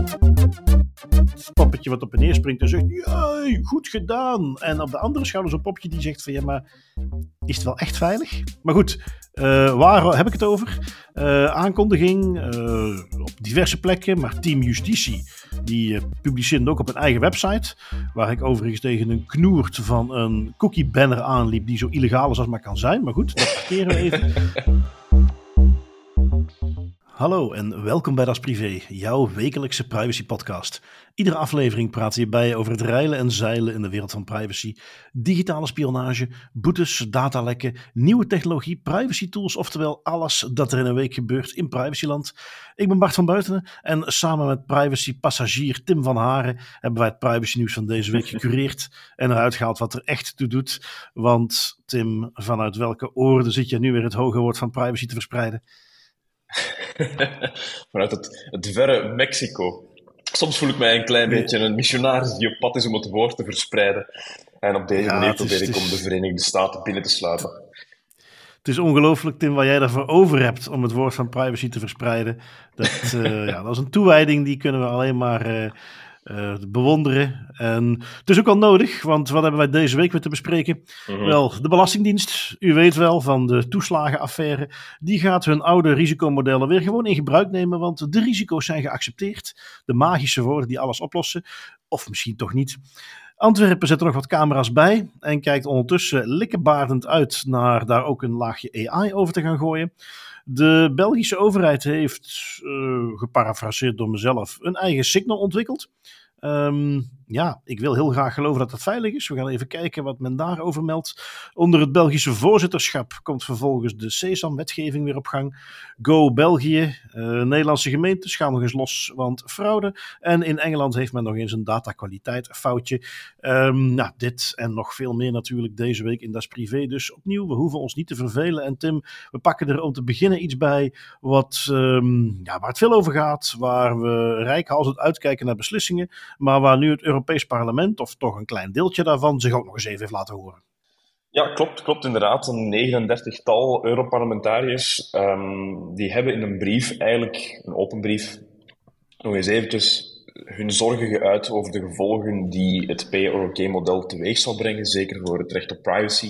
Poppetje wat op en neer springt en zegt, jee, goed gedaan. En op de andere schouder zo'n popje die zegt van, ja, maar is het wel echt veilig? Maar goed, waar heb ik het over? Aankondiging op diverse plekken, maar Team Justitie, die publiceerde ook op een eigen website, waar ik overigens tegen een knoert van een cookie banner aanliep, die zo illegaal is als maar kan zijn. Maar goed, dat parkeren we even. Hallo en welkom bij Das Privé, jouw wekelijkse privacy podcast. Iedere aflevering praten we bij over het reilen en zeilen in de wereld van privacy, digitale spionage, boetes, datalekken, nieuwe technologie, privacy tools, oftewel alles dat er in een week gebeurt in privacyland. Ik ben Bart van Buitenen en samen met privacy passagier Tim van Haren hebben wij het privacy nieuws van deze week gecureerd en eruit gehaald wat er echt toe doet. Want Tim, vanuit welke oorden zit je nu weer het hoge woord van privacy te verspreiden? Vanuit het verre Mexico. Soms voel ik mij een klein beetje een missionaris die op pad is om het woord te verspreiden. En op deze manier probeer ik om de Verenigde Staten binnen te sluipen. Het is ongelooflijk, Tim, wat jij ervoor over hebt om het woord van privacy te verspreiden. Dat is een toewijding die kunnen we alleen maar bewonderen. En het is ook wel nodig, want wat hebben wij deze week weer te bespreken? Wel, de Belastingdienst, u weet wel, van de toeslagenaffaire, die gaat hun oude risicomodellen weer gewoon in gebruik nemen, want de risico's zijn geaccepteerd. De magische woorden die alles oplossen, of misschien toch niet. Antwerpen zet er nog wat camera's bij en kijkt ondertussen likkebaardend uit naar daar ook een laagje AI over te gaan gooien. De Belgische overheid heeft, geparafraseerd door mezelf, een eigen signal ontwikkeld. Ik wil heel graag geloven dat het veilig is. We gaan even kijken wat men daarover meldt. Onder het Belgische voorzitterschap komt vervolgens de SESAM-wetgeving weer op gang. Go België. Nederlandse gemeentes gaan nog eens los, want fraude. En in Engeland heeft men nog eens een datakwaliteit foutje. Dit en nog veel meer natuurlijk deze week in Das Privé. Dus opnieuw, we hoeven ons niet te vervelen. En Tim, we pakken er om te beginnen iets bij waar het veel over gaat. Waar we reikhalzend uitkijken naar beslissingen. Maar waar nu het Europees Parlement, of toch een klein deeltje daarvan, zich ook nog eens even heeft laten horen. Ja, klopt inderdaad. Een 39-tal Europarlementariërs die hebben in een brief, eigenlijk een open brief, nog eens eventjes hun zorgen geuit over de gevolgen die het pay-or-okay-model teweeg zal brengen, zeker voor het recht op privacy.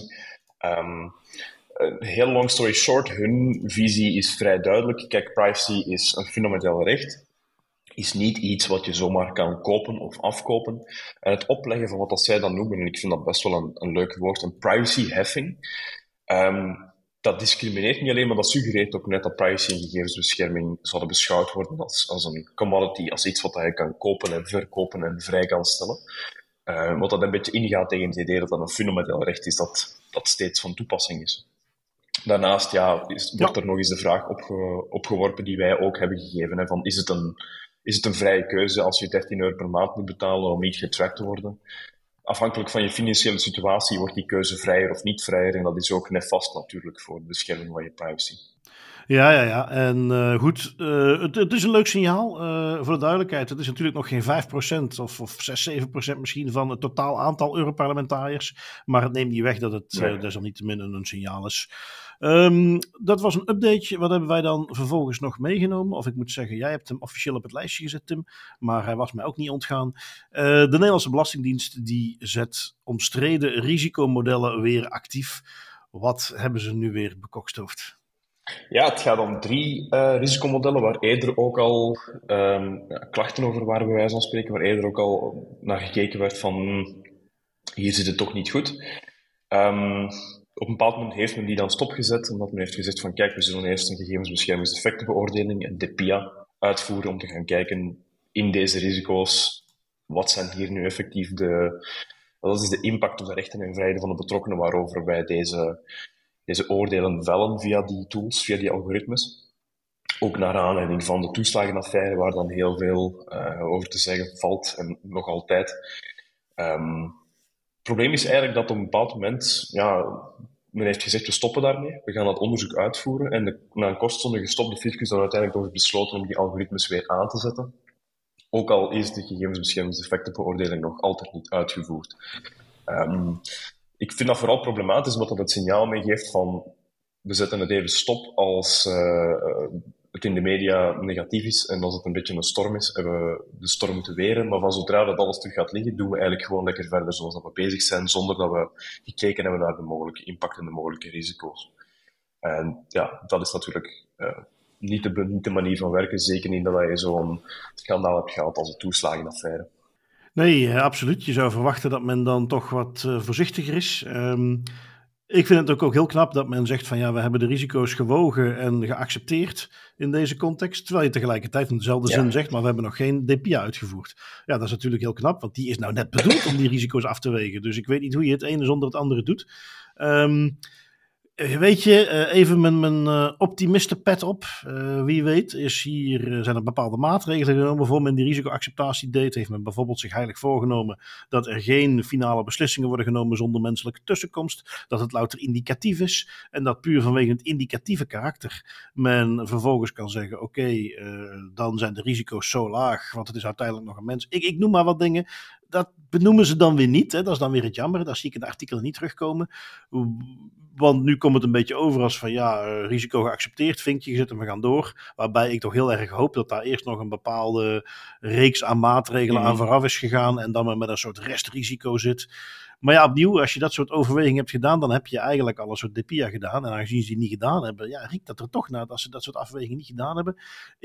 Heel long story short, hun visie is vrij duidelijk. Kijk, privacy is een fundamenteel recht. Is niet iets wat je zomaar kan kopen of afkopen. En het opleggen van wat zij dan noemen, en ik vind dat best wel een leuk woord, een privacyheffing, dat discrimineert niet alleen, maar dat suggereert ook net dat privacy en gegevensbescherming zouden beschouwd worden als een commodity, als iets wat je kan kopen en verkopen en vrij kan stellen. Wat dat een beetje ingaat tegen het idee dat dat een fundamenteel recht is dat steeds van toepassing is. Daarnaast wordt er nog eens de vraag opgeworpen die wij ook hebben gegeven, hè, van is het een vrije keuze als je €13 per maand moet betalen om niet getracked te worden? Afhankelijk van je financiële situatie wordt die keuze vrijer of niet vrijer. En dat is ook nefast natuurlijk voor de bescherming van je privacy. Ja. En goed, het is een leuk signaal. Voor de duidelijkheid, het is natuurlijk nog geen 5% of 6-7% misschien van het totaal aantal Europarlementariërs. Maar het neemt niet weg dat het desalniettemin een signaal is. Dat was een updateje. Wat hebben wij dan vervolgens nog meegenomen? Of ik moet zeggen, jij hebt hem officieel op het lijstje gezet, Tim. Maar hij was mij ook niet ontgaan. De Nederlandse Belastingdienst die zet omstreden risicomodellen weer actief. Wat hebben ze nu weer bekokstoofd? Ja, het gaat om 3 risicomodellen waar eerder ook al klachten over waren, bij wijze van spreken, waar eerder ook al naar gekeken werd van hier zit het toch niet goed. Op een bepaald moment heeft men die dan stopgezet, omdat men heeft gezegd van kijk, we zullen eerst een gegevensbeschermingseffectenbeoordeling, een DPIA, uitvoeren om te gaan kijken in deze risico's, wat zijn hier nu effectief wat is de impact op de rechten en vrijheden van de betrokkenen waarover wij deze oordelen vellen via die tools, via die algoritmes. Ook naar aanleiding van de toeslagenaffaire, waar dan heel veel over te zeggen valt, en nog altijd. Het probleem is eigenlijk dat op een bepaald moment, men heeft gezegd, we stoppen daarmee, we gaan dat onderzoek uitvoeren, en na een kortstondige stop, de fiscus dan uiteindelijk toch besloten om die algoritmes weer aan te zetten. Ook al is de gegevensbeschermingseffectenbeoordeling nog altijd niet uitgevoerd. Ik vind dat vooral problematisch, omdat dat het signaal meegeeft van we zetten het even stop als het in de media negatief is en als het een beetje een storm is, hebben we de storm moeten weren. Maar van zodra dat alles terug gaat liggen, doen we eigenlijk gewoon lekker verder zoals dat we bezig zijn, zonder dat we gekeken hebben naar de mogelijke impact en de mogelijke risico's. En ja, dat is natuurlijk niet de manier van werken, zeker niet dat je zo'n schandaal hebt gehad als de toeslagenaffaire. Nee, absoluut. Je zou verwachten dat men dan toch wat voorzichtiger is. Ik vind het ook heel knap dat men zegt van ja, we hebben de risico's gewogen en geaccepteerd in deze context. Terwijl je tegelijkertijd in dezelfde zin zegt, maar we hebben nog geen DPA uitgevoerd. Ja, dat is natuurlijk heel knap, want die is nou net bedoeld om die risico's af te wegen. Dus ik weet niet hoe je het ene zonder het andere doet. Weet je, even mijn optimistenpet op. Wie weet zijn er bepaalde maatregelen genomen voor men die risicoacceptatie deed. Heeft men bijvoorbeeld zich heilig voorgenomen dat er geen finale beslissingen worden genomen zonder menselijke tussenkomst. Dat het louter indicatief is. En dat puur vanwege het indicatieve karakter men vervolgens kan zeggen, oké, dan zijn de risico's zo laag, want het is uiteindelijk nog een mens. Ik noem maar wat dingen. Dat benoemen ze dan weer niet. Hè? Dat is dan weer het jammer. Daar zie ik in de artikelen niet terugkomen. Want nu komt het een beetje over als van ja, risico geaccepteerd, vinkje gezet en we gaan door. Waarbij ik toch heel erg hoop dat daar eerst nog een bepaalde reeks aan maatregelen aan vooraf is gegaan. En dan men met een soort restrisico zit. Maar ja, opnieuw, als je dat soort overwegingen hebt gedaan, dan heb je eigenlijk al een soort DPIA gedaan. En aangezien ze die niet gedaan hebben, ja, riekt dat er toch naar dat ze dat soort afwegingen niet gedaan hebben.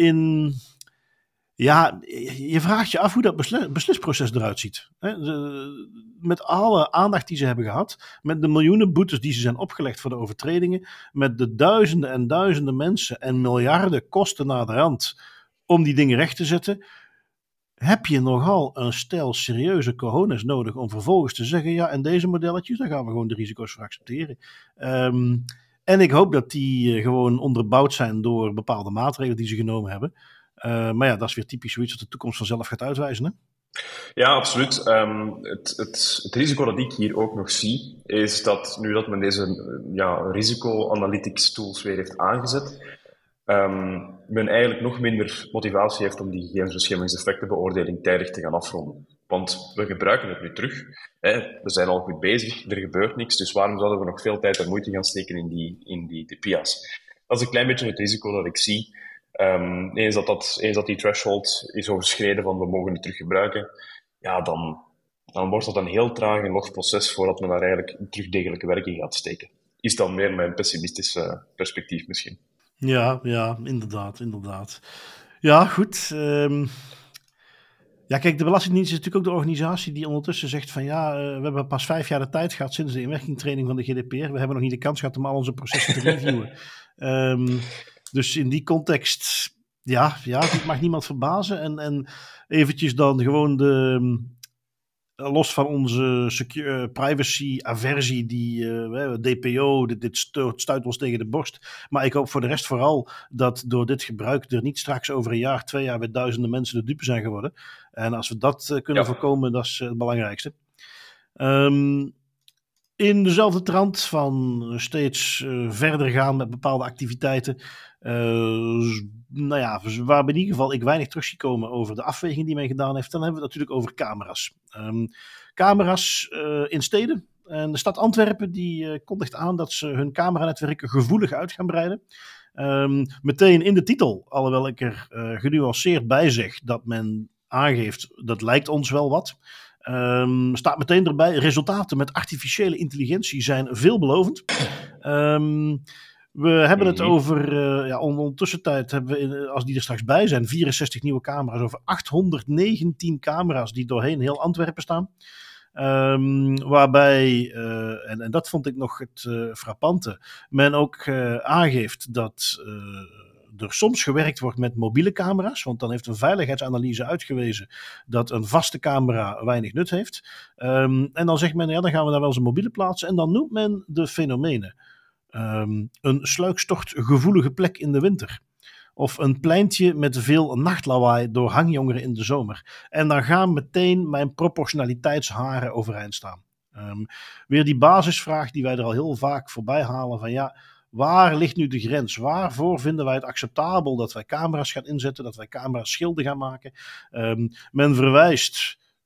Ja, je vraagt je af hoe dat beslisproces eruit ziet. Met alle aandacht die ze hebben gehad, met de miljoenen boetes die ze zijn opgelegd voor de overtredingen, met de duizenden en duizenden mensen en miljarden kosten naar de rand om die dingen recht te zetten, heb je nogal een stel serieuze cojones nodig om vervolgens te zeggen, ja, en deze modelletjes, daar gaan we gewoon de risico's voor accepteren. En ik hoop dat die gewoon onderbouwd zijn door bepaalde maatregelen die ze genomen hebben. Maar ja, dat is weer typisch zoiets dat de toekomst vanzelf gaat uitwijzen. Hè? Ja, absoluut. Het risico dat ik hier ook nog zie, is dat nu dat men deze risico-analytics tools weer heeft aangezet, men eigenlijk nog minder motivatie heeft om die gegevensbeschermingseffectenbeoordeling tijdig te gaan afronden. Want we gebruiken het nu terug. We zijn al goed bezig, er gebeurt niks, dus waarom zouden we nog veel tijd en moeite gaan steken in die DPIA's? Dat is een klein beetje het risico dat ik zie. Eens dat die threshold is overschreden van we mogen het terug gebruiken, ja, dan wordt dat een heel traag en log proces voordat men daar eigenlijk terug degelijke werk in gaat steken. Is dan meer mijn pessimistische perspectief misschien. Ja, inderdaad. Ja, goed. Ja, kijk, de Belastingdienst is natuurlijk ook de organisatie die ondertussen zegt van ja, we hebben pas 5 jaar de tijd gehad sinds de inwerkingtraining van de GDPR. We hebben nog niet de kans gehad om al onze processen te reviewen. Dus in die context, ja, het mag niemand verbazen. En eventjes dan gewoon los van onze privacy-aversie, die DPO, dit stuit ons tegen de borst. Maar ik hoop voor de rest vooral dat door dit gebruik er niet straks over 1 jaar, 2 jaar weer duizenden mensen de dupe zijn geworden. En als we dat kunnen voorkomen, dat is het belangrijkste. In dezelfde trant van steeds verder gaan met bepaalde activiteiten. Waar in ieder geval ik weinig terug zie komen over de afweging die men gedaan heeft. Dan hebben we het natuurlijk over camera's. Camera's in steden. En de stad Antwerpen die kondigt aan dat ze hun cameranetwerken gevoelig uit gaan breiden. Meteen in de titel, alhoewel ik er genuanceerd bij zeg dat men aangeeft, dat lijkt ons wel wat. Staat meteen erbij, resultaten met artificiële intelligentie zijn veelbelovend. We hebben het over, ondertussen tijd hebben we, als die er straks bij zijn, 64 nieuwe camera's, over 819 camera's die doorheen heel Antwerpen staan. Waarbij, en dat vond ik nog het frappante, men ook aangeeft dat er soms gewerkt wordt met mobiele camera's, want dan heeft een veiligheidsanalyse uitgewezen dat een vaste camera weinig nut heeft. En dan zegt men, ja, dan gaan we daar wel eens een mobiele plaatsen. En dan noemt men de fenomenen. Een sluikstochtgevoelige plek in de winter. Of een pleintje met veel nachtlawaai door hangjongeren in de zomer. En dan gaan meteen mijn proportionaliteitsharen overeind staan. Weer die basisvraag die wij er al heel vaak voorbij halen van ja, waar ligt nu de grens? Waarvoor vinden wij het acceptabel dat wij camera's gaan inzetten, dat wij camera's schilden gaan maken? Men verwijst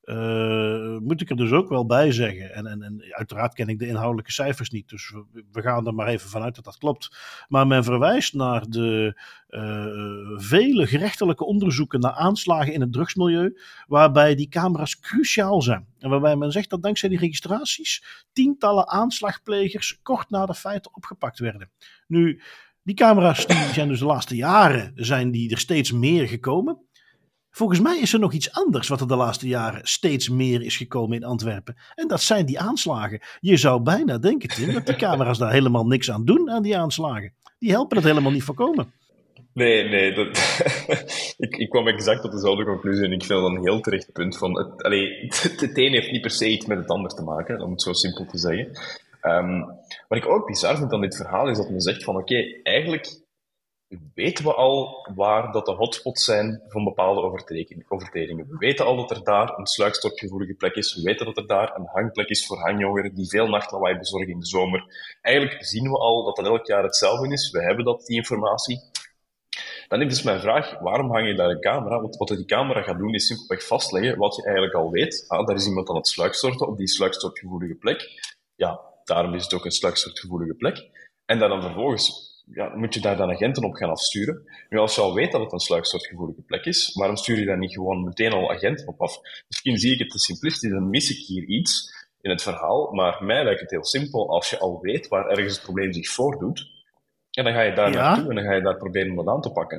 moet ik er dus ook wel bij zeggen. En uiteraard ken ik de inhoudelijke cijfers niet. Dus we gaan er maar even vanuit dat dat klopt. Maar men verwijst naar de vele gerechtelijke onderzoeken naar aanslagen in het drugsmilieu, waarbij die camera's cruciaal zijn. En waarbij men zegt dat dankzij die registraties tientallen aanslagplegers kort na de feiten opgepakt werden. Nu, die camera's die zijn dus de laatste jaren zijn die er steeds meer gekomen. Volgens mij is er nog iets anders wat er de laatste jaren steeds meer is gekomen in Antwerpen. En dat zijn die aanslagen. Je zou bijna denken, Tim, dat die camera's daar helemaal niks aan doen aan die aanslagen. Die helpen het helemaal niet voorkomen. Nee, ik kwam exact tot dezelfde conclusie en ik vind dat een heel terecht punt. Het een heeft niet per se iets met het ander te maken, om het zo simpel te zeggen. Wat ik ook bizar vind aan dit verhaal is dat men zegt van oké, eigenlijk weten we al waar dat de hotspots zijn van bepaalde overtredingen. We weten al dat er daar een sluikstortgevoelige plek is. We weten dat er daar een hangplek is voor hangjongeren die veel nachtlawaai bezorgen in de zomer. Eigenlijk zien we al dat dat elk jaar hetzelfde is. We hebben die informatie. Dan is dus mijn vraag, waarom hang je daar een camera? Want wat die camera gaat doen, is simpelweg vastleggen wat je eigenlijk al weet. Daar is iemand aan het sluikstorten op die sluikstortgevoelige plek. Ja, daarom is het ook een sluikstortgevoelige plek. En dan vervolgens moet je daar dan agenten op gaan afsturen. Nu, als je al weet dat het een sluikstortgevoelige plek is, waarom stuur je daar niet gewoon meteen al agenten op af? Misschien zie ik het te simplistisch en mis ik hier iets in het verhaal, maar mij lijkt het heel simpel. Als je al weet waar ergens het probleem zich voordoet, en dan ga je daar naartoe en dan ga je daar proberen om dat aan te pakken.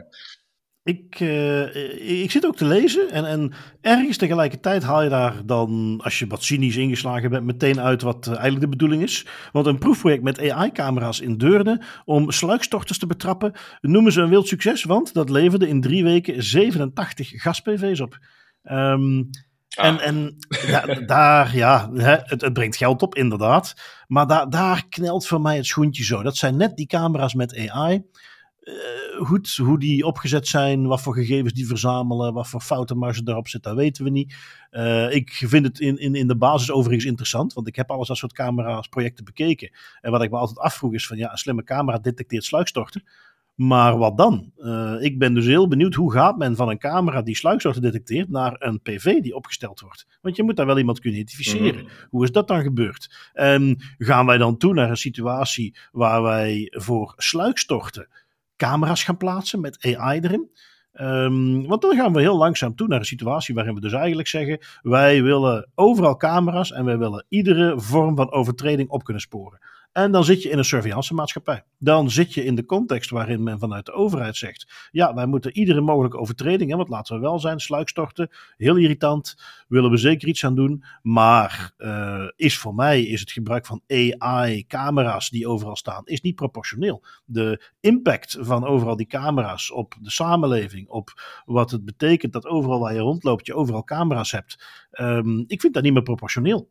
Ik zit ook te lezen en ergens tegelijkertijd haal je daar dan, als je wat cynisch ingeslagen bent, meteen uit wat eigenlijk de bedoeling is. Want een proefproject met AI-camera's in Deurne om sluikstorters te betrappen noemen ze een wild succes, want dat leverde in 3 weken 87 gas-PV's op. Het brengt geld op, inderdaad. Maar daar knelt voor mij het schoentje zo. Dat zijn net die camera's met AI. Goed, hoe die opgezet zijn, wat voor gegevens die verzamelen, wat voor foutenmarge erop zit, dat weten we niet. Ik vind het in de basis overigens interessant, want ik heb alles dat soort camera's projecten bekeken. En wat ik me altijd afvroeg is van, een slimme camera detecteert sluikstorten. Maar wat dan? Ik ben dus heel benieuwd, hoe gaat men van een camera die sluikstorten detecteert naar een PV die opgesteld wordt? Want je moet daar wel iemand kunnen identificeren. Mm-hmm. Hoe is dat dan gebeurd? En gaan wij dan toe naar een situatie waar wij voor sluikstorten camera's gaan plaatsen met AI erin? Want dan gaan we heel langzaam toe naar een situatie waarin we dus eigenlijk zeggen, wij willen overal camera's en wij willen iedere vorm van overtreding op kunnen sporen. En dan zit je in een surveillancemaatschappij. Dan zit je in de context waarin men vanuit de overheid zegt, ja, wij moeten iedere mogelijke overtreding, want laten we wel zijn, sluikstorten, heel irritant, willen we zeker iets aan doen. Maar voor mij is het gebruik van AI-camera's die overal staan, is niet proportioneel. De impact van overal die camera's op de samenleving, op wat het betekent dat overal waar je rondloopt, je overal camera's hebt. Ik vind dat niet meer proportioneel.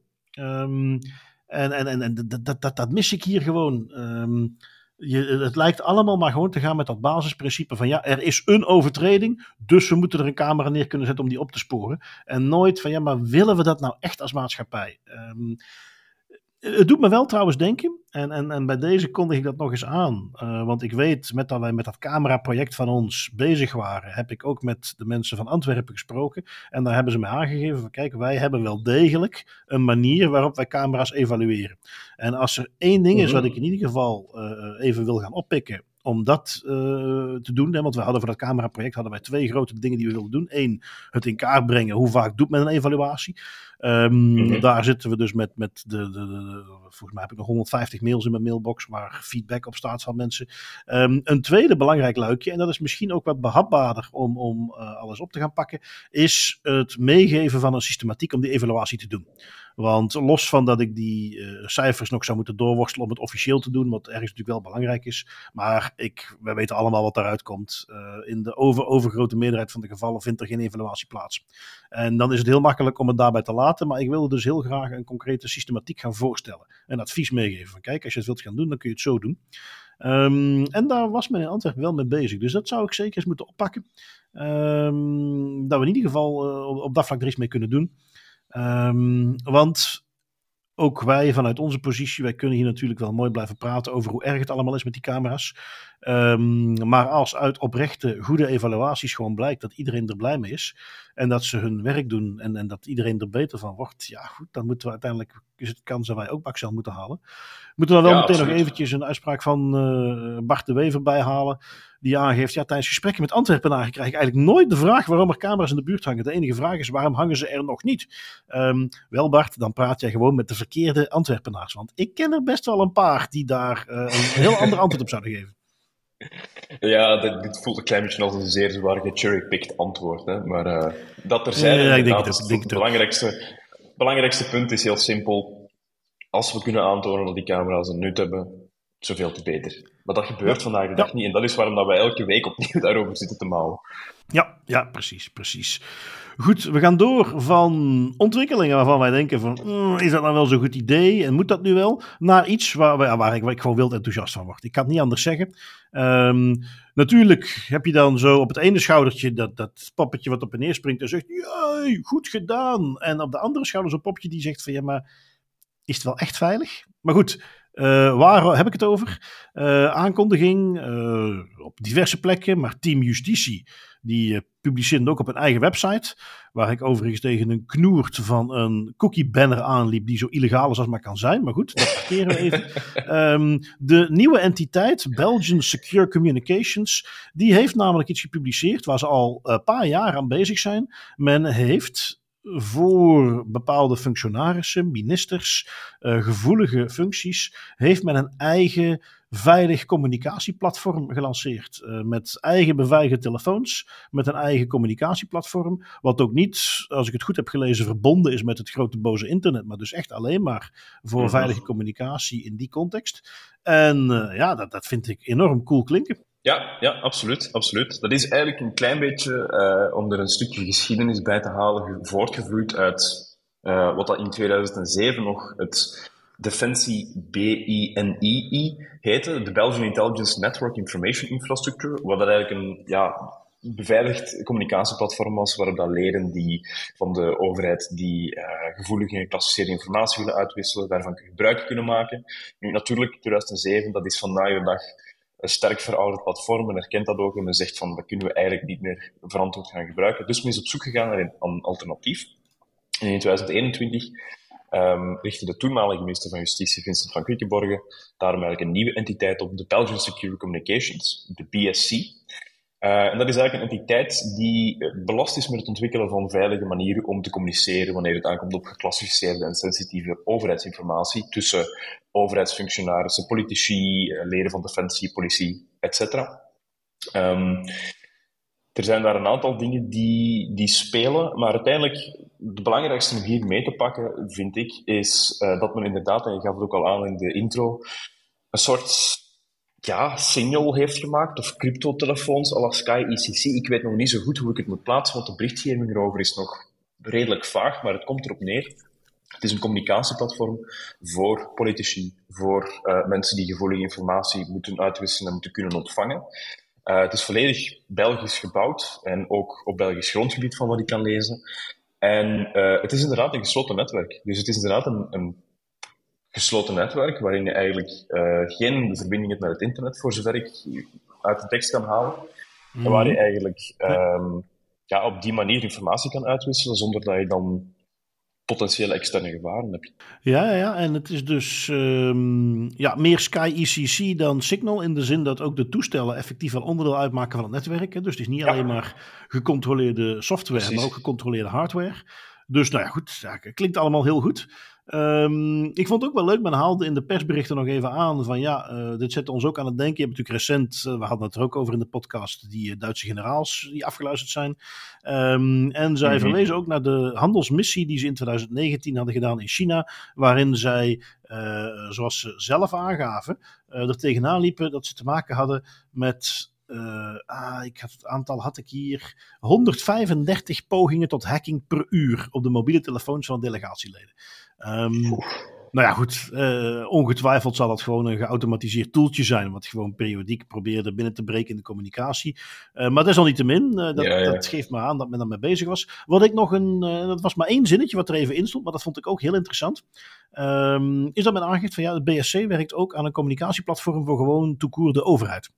En dat mis ik hier gewoon. Het lijkt allemaal maar gewoon te gaan met dat basisprincipe van er is een overtreding, dus we moeten er een camera neer kunnen zetten om die op te sporen. En nooit van maar willen we dat nou echt als maatschappij? Het doet me wel trouwens denken, en bij deze kondig ik dat nog eens aan, want ik weet, met dat wij met dat cameraproject van ons bezig waren, heb ik ook met de mensen van Antwerpen gesproken, en daar hebben ze mij aangegeven van, kijk, wij hebben wel degelijk een manier waarop wij camera's evalueren. En als er één ding is wat ik in ieder geval even wil gaan oppikken, om dat te doen, want we hadden voor dat cameraproject 2 grote dingen die we wilden doen. 1, het in kaart brengen, hoe vaak doet men een evaluatie? Daar zitten we dus met volgens mij heb ik nog 150 mails in mijn mailbox waar feedback op staat van mensen. Een tweede belangrijk luikje, en dat is misschien ook wat behapbaarder om alles op te gaan pakken, is het meegeven van een systematiek om die evaluatie te doen. Want los van dat ik die cijfers nog zou moeten doorworstelen om het officieel te doen, wat ergens natuurlijk wel belangrijk is, maar wij weten allemaal wat daaruit komt. In de overgrote meerderheid van de gevallen vindt er geen evaluatie plaats. En dan is het heel makkelijk om het daarbij te laten, maar ik wilde dus heel graag een concrete systematiek gaan voorstellen. En advies meegeven van kijk, als je het wilt gaan doen, dan kun je het zo doen. En daar was men in Antwerpen wel mee bezig. Dus dat zou ik zeker eens moeten oppakken. Dat we in ieder geval op dat vlak er iets mee kunnen doen. Want ook wij vanuit onze positie, wij kunnen hier natuurlijk wel mooi blijven praten over hoe erg het allemaal is met die camera's. Maar als uit oprechte, goede evaluaties gewoon blijkt dat iedereen er blij mee is en dat ze hun werk doen en dat iedereen er beter van wordt, ja goed, dan moeten we uiteindelijk, is het kans dat wij ook Baxel moeten halen. We moeten dan wel meteen absoluut. nog eventjes een uitspraak van Bart de Wever bijhalen, die aangeeft, ja, tijdens gesprekken met Antwerpenaren krijg ik eigenlijk nooit de vraag waarom er camera's in de buurt hangen. De enige vraag is, waarom hangen ze er nog niet? Wel Bart, dan praat jij gewoon met de verkeerde Antwerpenaars, want ik ken er best wel een paar die daar een heel ander antwoord op zouden geven. Ja, dit voelt een klein beetje als een zeer zwaar gecherrypicked antwoord. Hè? Maar dat er zijn, ik denk het belangrijkste punt is heel simpel. Als we kunnen aantonen dat die camera's een nut hebben, zoveel te beter. Maar dat gebeurt vandaag de dag niet. En dat is waarom dat wij elke week opnieuw daarover zitten te mouwen. Ja, precies. Goed, we gaan door van ontwikkelingen waarvan wij denken van, is dat nou wel zo'n goed idee en moet dat nu wel? Naar iets waar ik gewoon wild enthousiast van word. Ik kan het niet anders zeggen. Natuurlijk heb je dan zo op het ene schoudertje dat poppetje wat op en neer springt en zegt, jee, goed gedaan. En op de andere schouder zo'n poppetje die zegt van, ja, maar is het wel echt veilig? Maar goed, waar heb ik het over? Aankondiging op diverse plekken, maar Team Justitie die publiceerde ook op een eigen website, waar ik overigens tegen een knoert van een cookie banner aanliep die zo illegaal is als maar kan zijn. Maar goed, dat parkeren we even. De nieuwe entiteit, Belgian Secure Communications, die heeft namelijk iets gepubliceerd waar ze al een paar jaar aan bezig zijn. Men heeft voor bepaalde functionarissen, ministers, gevoelige functies, heeft men een eigen veilig communicatieplatform gelanceerd. Met eigen beveiligde telefoons, met een eigen communicatieplatform. Wat ook niet, als ik het goed heb gelezen, verbonden is met het grote boze internet. Maar dus echt alleen maar voor veilige communicatie in die context. En dat vind ik enorm cool klinken. Ja, absoluut. Dat is eigenlijk een klein beetje, om er een stukje geschiedenis bij te halen, voortgevloeid uit wat dat in 2007 nog het Defensie BINII heette, de Belgian Intelligence Network Information Infrastructure, wat dat eigenlijk een beveiligd communicatieplatform was, waarop dat leden die van de overheid die gevoelige en geclassificeerde informatie willen uitwisselen, daarvan gebruik kunnen maken. Nu, natuurlijk, 2007, dat is vandaag de dag een sterk verouderd platform, men herkent dat ook en men zegt van, dat kunnen we eigenlijk niet meer verantwoord gaan gebruiken. Dus men is op zoek gegaan naar een alternatief. En in 2021 richtte de toenmalige minister van Justitie, Vincent van Quickenborge, daarom eigenlijk een nieuwe entiteit op, de Belgian Secure Communications, de BSC. En dat is eigenlijk een entiteit die belast is met het ontwikkelen van veilige manieren om te communiceren wanneer het aankomt op geclassificeerde en sensitieve overheidsinformatie tussen overheidsfunctionarissen, politici, leden van defensie, politie, etc. Er zijn daar een aantal dingen die spelen, maar uiteindelijk de belangrijkste om hier mee te pakken, vind ik, is dat men inderdaad, en je gaf het ook al aan in de intro, een soort signal heeft gemaakt, of cryptotelefoons à la Sky ECC. Ik weet nog niet zo goed hoe ik het moet plaatsen, want de berichtgeving erover is nog redelijk vaag, maar het komt erop neer. Het is een communicatieplatform voor politici, voor mensen die gevoelige informatie moeten uitwisselen en moeten kunnen ontvangen. Het is volledig Belgisch gebouwd en ook op Belgisch grondgebied van wat ik kan lezen. En het is inderdaad een gesloten netwerk. Dus het is inderdaad een gesloten netwerk waarin je eigenlijk geen verbinding hebt met het internet, voor zover ik uit de tekst kan halen. En waar je eigenlijk op die manier informatie kan uitwisselen zonder dat je dan potentiële externe gevaren hebt. Ja, en het is dus meer Sky ECC dan Signal, in de zin dat ook de toestellen effectief wel onderdeel uitmaken van het netwerk. Hè. Dus het is niet alleen maar gecontroleerde software, Precies. maar ook gecontroleerde hardware. Dus klinkt allemaal heel goed. Ik vond het ook wel leuk, men haalde in de persberichten nog even aan van dit zet ons ook aan het denken. Je hebt natuurlijk recent, we hadden het er ook over in de podcast, die Duitse generaals die afgeluisterd zijn. En zij verwezen ook naar de handelsmissie die ze in 2019 hadden gedaan in China, waarin zij, zoals ze zelf aangaven, er tegenaan liepen dat ze te maken hadden met... het aantal had ik hier 135 pogingen tot hacking per uur op de mobiele telefoons van delegatieleden. Nou ja, goed. Ongetwijfeld zal dat gewoon een geautomatiseerd toeltje zijn. Wat gewoon periodiek probeerde binnen te breken in de communicatie. Maar desalniettemin, dat geeft me aan dat men daarmee bezig was. Wat ik nog dat was maar één zinnetje wat er even in stond. Maar dat vond ik ook heel interessant. Is dat men aangeeft van ja, het BSC werkt ook aan een communicatieplatform voor gewoon toekoer de overheid.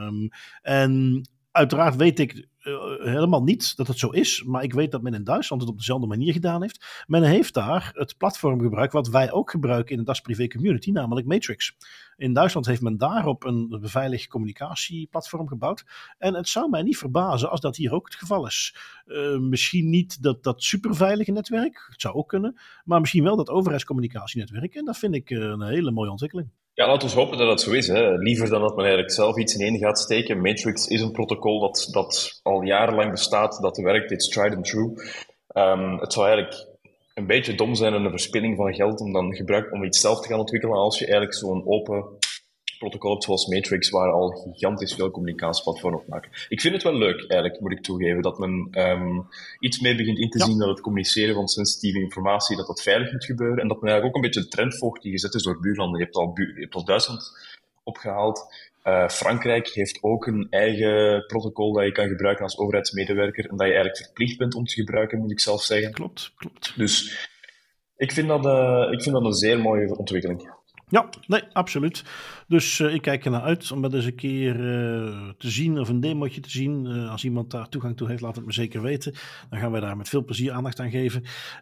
En uiteraard weet ik helemaal niet dat het zo is. Maar ik weet dat men in Duitsland het op dezelfde manier gedaan heeft. Men heeft daar het platform gebruikt wat wij ook gebruiken in de Das Privé Community, namelijk Matrix. In Duitsland heeft men daarop een beveiligd communicatieplatform gebouwd. En het zou mij niet verbazen als dat hier ook het geval is. Misschien niet dat superveilige netwerk, het zou ook kunnen. Maar misschien wel dat overheidscommunicatienetwerk. En dat vind ik een hele mooie ontwikkeling. Ja, laten we hopen dat het zo is. Hè. Liever dan dat men eigenlijk zelf iets ineen gaat steken. Matrix is een protocol dat al jarenlang bestaat, dat werkt, it's tried and true. Het zou eigenlijk een beetje dom zijn en een verspilling van geld om iets zelf te gaan ontwikkelen als je eigenlijk zo'n open protocol hebt zoals Matrix, waar al gigantisch veel communicatieplatformen op maken. Ik vind het wel leuk, eigenlijk, moet ik toegeven, dat men iets meer begint in te zien dat het communiceren van sensitieve informatie, dat veilig moet gebeuren, en dat men eigenlijk ook een beetje de trend volgt die gezet is door buurlanden. Je hebt al Duitsland opgehaald. Frankrijk heeft ook een eigen protocol dat je kan gebruiken als overheidsmedewerker en dat je eigenlijk verplicht bent om te gebruiken, moet ik zelf zeggen. Klopt. Dus ik vind dat een zeer mooie ontwikkeling. Ja, nee, absoluut. Dus ik kijk er naar uit om dat eens een keer te zien of een demootje te zien. Als iemand daar toegang toe heeft, laat het me zeker weten. Dan gaan wij daar met veel plezier aandacht aan geven.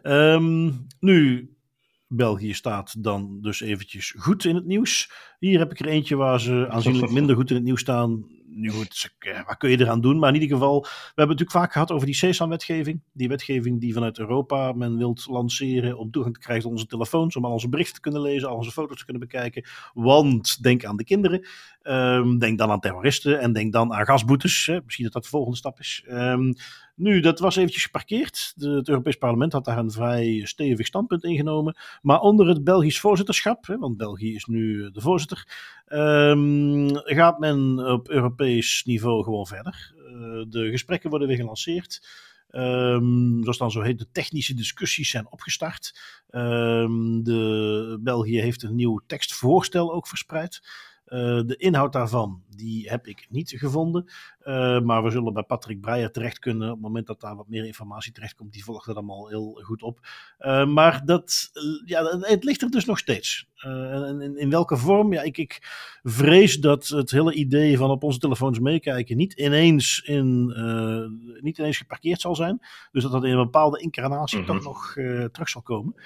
Nu, België staat dan dus eventjes goed in het nieuws. Hier heb ik er eentje waar ze aanzienlijk minder goed in het nieuws staan. Nu goed, wat kun je eraan doen? Maar in ieder geval, we hebben het natuurlijk vaak gehad over die SESAM-wetgeving. Die wetgeving die vanuit Europa men wilt lanceren om toegang te krijgen tot onze telefoons, om al onze berichten te kunnen lezen, al onze foto's te kunnen bekijken. Want denk aan de kinderen, denk dan aan terroristen en denk dan aan gasboetes. Misschien dat dat de volgende stap is. Nu, dat was eventjes geparkeerd. Het Europees Parlement had daar een vrij stevig standpunt ingenomen. Maar onder het Belgisch voorzitterschap, want België is nu de voorzitter, gaat men op Europees niveau gewoon verder. De gesprekken worden weer gelanceerd. Zoals dan zo heet, de technische discussies zijn opgestart. België heeft een nieuw tekstvoorstel ook verspreid. De inhoud daarvan, die heb ik niet gevonden. Maar we zullen bij Patrick Breyer terecht kunnen. Op het moment dat daar wat meer informatie terechtkomt, die volgt dat allemaal heel goed op. Maar het ligt er dus nog steeds. In welke vorm? Ja, ik vrees dat het hele idee van op onze telefoons meekijken niet ineens geparkeerd zal zijn. Dus dat in een bepaalde incarnatie toch nog terug zal komen.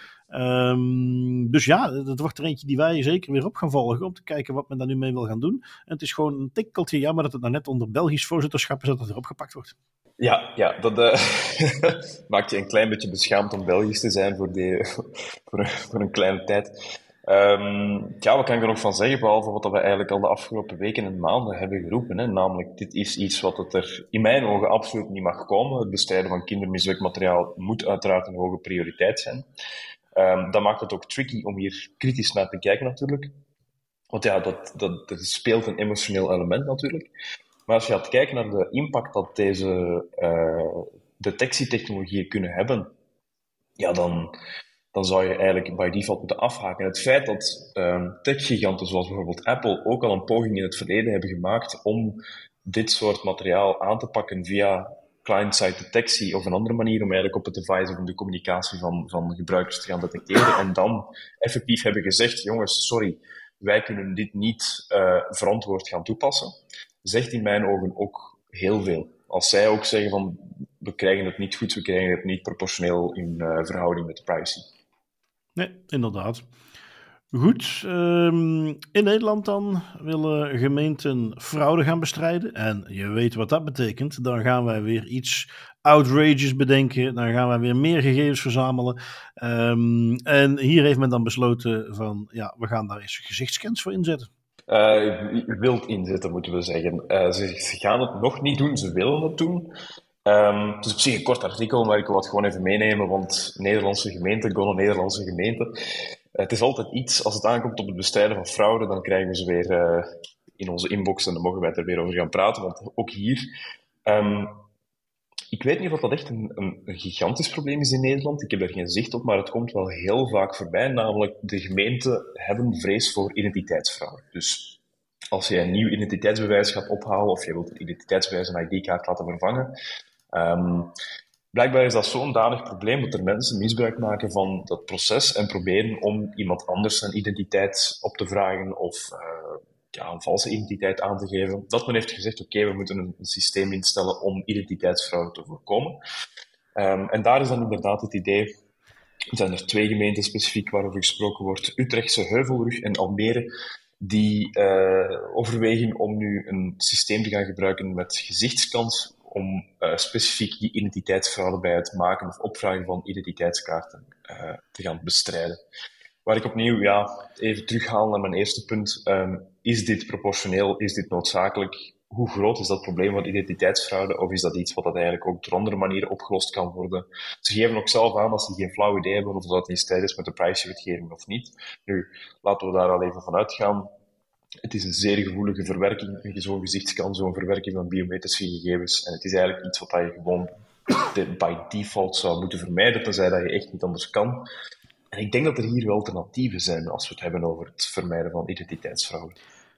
Dus ja, dat wordt er eentje die wij zeker weer op gaan volgen om te kijken wat men daar nu mee wil gaan doen. En het is gewoon een tikkeltje jammer dat het nou net onder Belgisch voorzitterschap is dat het erop gepakt wordt. Ja, dat maakt je een klein beetje beschaamd om Belgisch te zijn voor een kleine tijd. Wat kan ik er nog van zeggen, behalve wat we eigenlijk al de afgelopen weken en maanden hebben geroepen. Hè? Namelijk, dit is iets wat het er in mijn ogen absoluut niet mag komen. Het bestrijden van kindermisbruikmateriaal moet uiteraard een hoge prioriteit zijn. Dat maakt het ook tricky om hier kritisch naar te kijken natuurlijk. Want ja, dat speelt een emotioneel element natuurlijk. Maar als je gaat kijken naar de impact dat deze detectietechnologieën kunnen hebben, ja, dan zou je eigenlijk by default moeten afhaken. En het feit dat techgiganten zoals bijvoorbeeld Apple ook al een poging in het verleden hebben gemaakt om dit soort materiaal aan te pakken via client-side detectie of een andere manier om eigenlijk op het device of de communicatie van gebruikers te gaan detecteren en dan effectief hebben gezegd, jongens, sorry, wij kunnen dit niet verantwoord gaan toepassen, zegt in mijn ogen ook heel veel. Als zij ook zeggen van, we krijgen het niet goed, we krijgen het niet proportioneel in verhouding met de privacy. Nee, inderdaad. Goed, in Nederland dan willen gemeenten fraude gaan bestrijden. En je weet wat dat betekent. Dan gaan wij weer iets outrageous bedenken. Dan gaan wij weer meer gegevens verzamelen. En hier heeft men dan besloten van, ja, we gaan daar eens gezichtscans voor inzetten. Wild inzetten, moeten we zeggen. Ze gaan het nog niet doen, ze willen het doen. Het is op zich een kort artikel, maar ik wil het gewoon even meenemen, want Nederlandse gemeente, gewoon een Nederlandse gemeente. Het is altijd iets, als het aankomt op het bestrijden van fraude, dan krijgen we ze weer in onze inbox en dan mogen wij het er weer over gaan praten, want ook hier Ik weet niet of dat echt een gigantisch probleem is in Nederland. Ik heb er geen zicht op, maar het komt wel heel vaak voorbij. Namelijk, de gemeenten hebben vrees voor identiteitsfraude. Dus als je een nieuw identiteitsbewijs gaat ophalen, of je wilt een identiteitsbewijs, een ID-kaart laten vervangen, blijkbaar is dat zo'n danig probleem dat er mensen misbruik maken van dat proces en proberen om iemand anders een identiteit op te vragen of een valse identiteit aan te geven. Dat men heeft gezegd, oké, we moeten een systeem instellen om identiteitsfraude te voorkomen. En daar is dan inderdaad het idee. Er zijn er 2 gemeenten specifiek waarover gesproken wordt. Utrechtse Heuvelrug en Almere, die overwegen om nu een systeem te gaan gebruiken met gezichtskans om specifiek die identiteitsfraude bij het maken of opvragen van identiteitskaarten te gaan bestrijden. Waar ik opnieuw even terughaal naar mijn eerste punt. Is dit proportioneel? Is dit noodzakelijk? Hoe groot is dat probleem van identiteitsfraude? Of is dat iets wat dat eigenlijk ook op andere manieren opgelost kan worden? Ze geven ook zelf aan dat ze geen flauw idee hebben of dat in strijd is met de privacywetgeving of niet. Nu, laten we daar al even van uitgaan. Het is een zeer gevoelige verwerking, zo'n gezichtskans, zo'n verwerking van biometrische gegevens. En het is eigenlijk iets wat je gewoon by default zou moeten vermijden, tenzij dat je echt niet anders kan. En ik denk dat er hier wel alternatieven zijn als we het hebben over het vermijden van identiteitsfraude.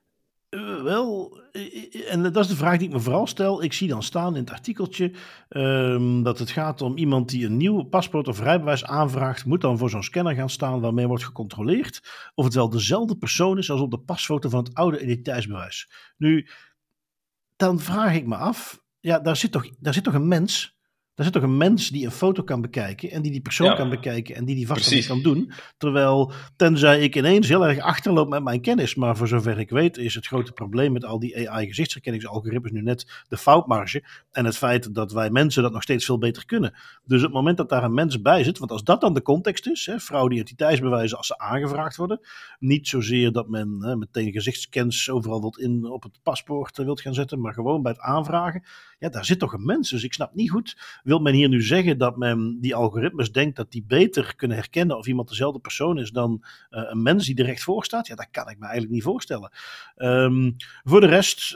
En dat is de vraag die ik me vooral stel. Ik zie dan staan in het artikeltje dat het gaat om iemand die een nieuw paspoort of rijbewijs aanvraagt, moet dan voor zo'n scanner gaan staan waarmee wordt gecontroleerd of het wel dezelfde persoon is als op de pasfoto van het oude identiteitsbewijs. Nu, dan vraag ik me af, daar zit toch een mens? Daar zit toch een mens die een foto kan bekijken en die persoon kan bekijken en die vast kan doen. Terwijl, tenzij ik ineens heel erg achterloop met mijn kennis, maar voor zover ik weet is het grote probleem met al die AI-gezichtsherkenningsalgoritmes nu net de foutmarge en het feit dat wij mensen dat nog steeds veel beter kunnen. Dus op het moment dat daar een mens bij zit, want als dat dan de context is, fraude identiteitsbewijzen als ze aangevraagd worden, niet zozeer dat men meteen gezichtscans overal op het paspoort wilt gaan zetten, maar gewoon bij het aanvragen, daar zit toch een mens. Dus ik snap niet goed. Wil men hier nu zeggen dat men die algoritmes denkt dat die beter kunnen herkennen of iemand dezelfde persoon is dan een mens die er recht voor staat? Ja, dat kan ik me eigenlijk niet voorstellen. Voor de rest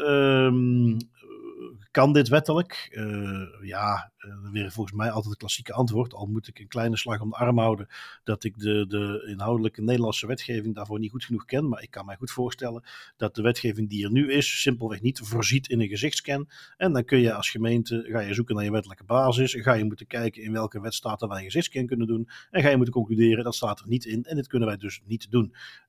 kan dit wettelijk? Weer volgens mij altijd het klassieke antwoord. Al moet ik een kleine slag om de arm houden dat ik de inhoudelijke Nederlandse wetgeving daarvoor niet goed genoeg ken. Maar ik kan mij goed voorstellen dat de wetgeving die er nu is simpelweg niet voorziet in een gezichtscan. En dan kun je als gemeente, ga je zoeken naar je wettelijke basis. Ga je moeten kijken in welke wet staat er wij een gezichtscan kunnen doen. En ga je moeten concluderen dat staat er niet in. En dit kunnen wij dus niet doen.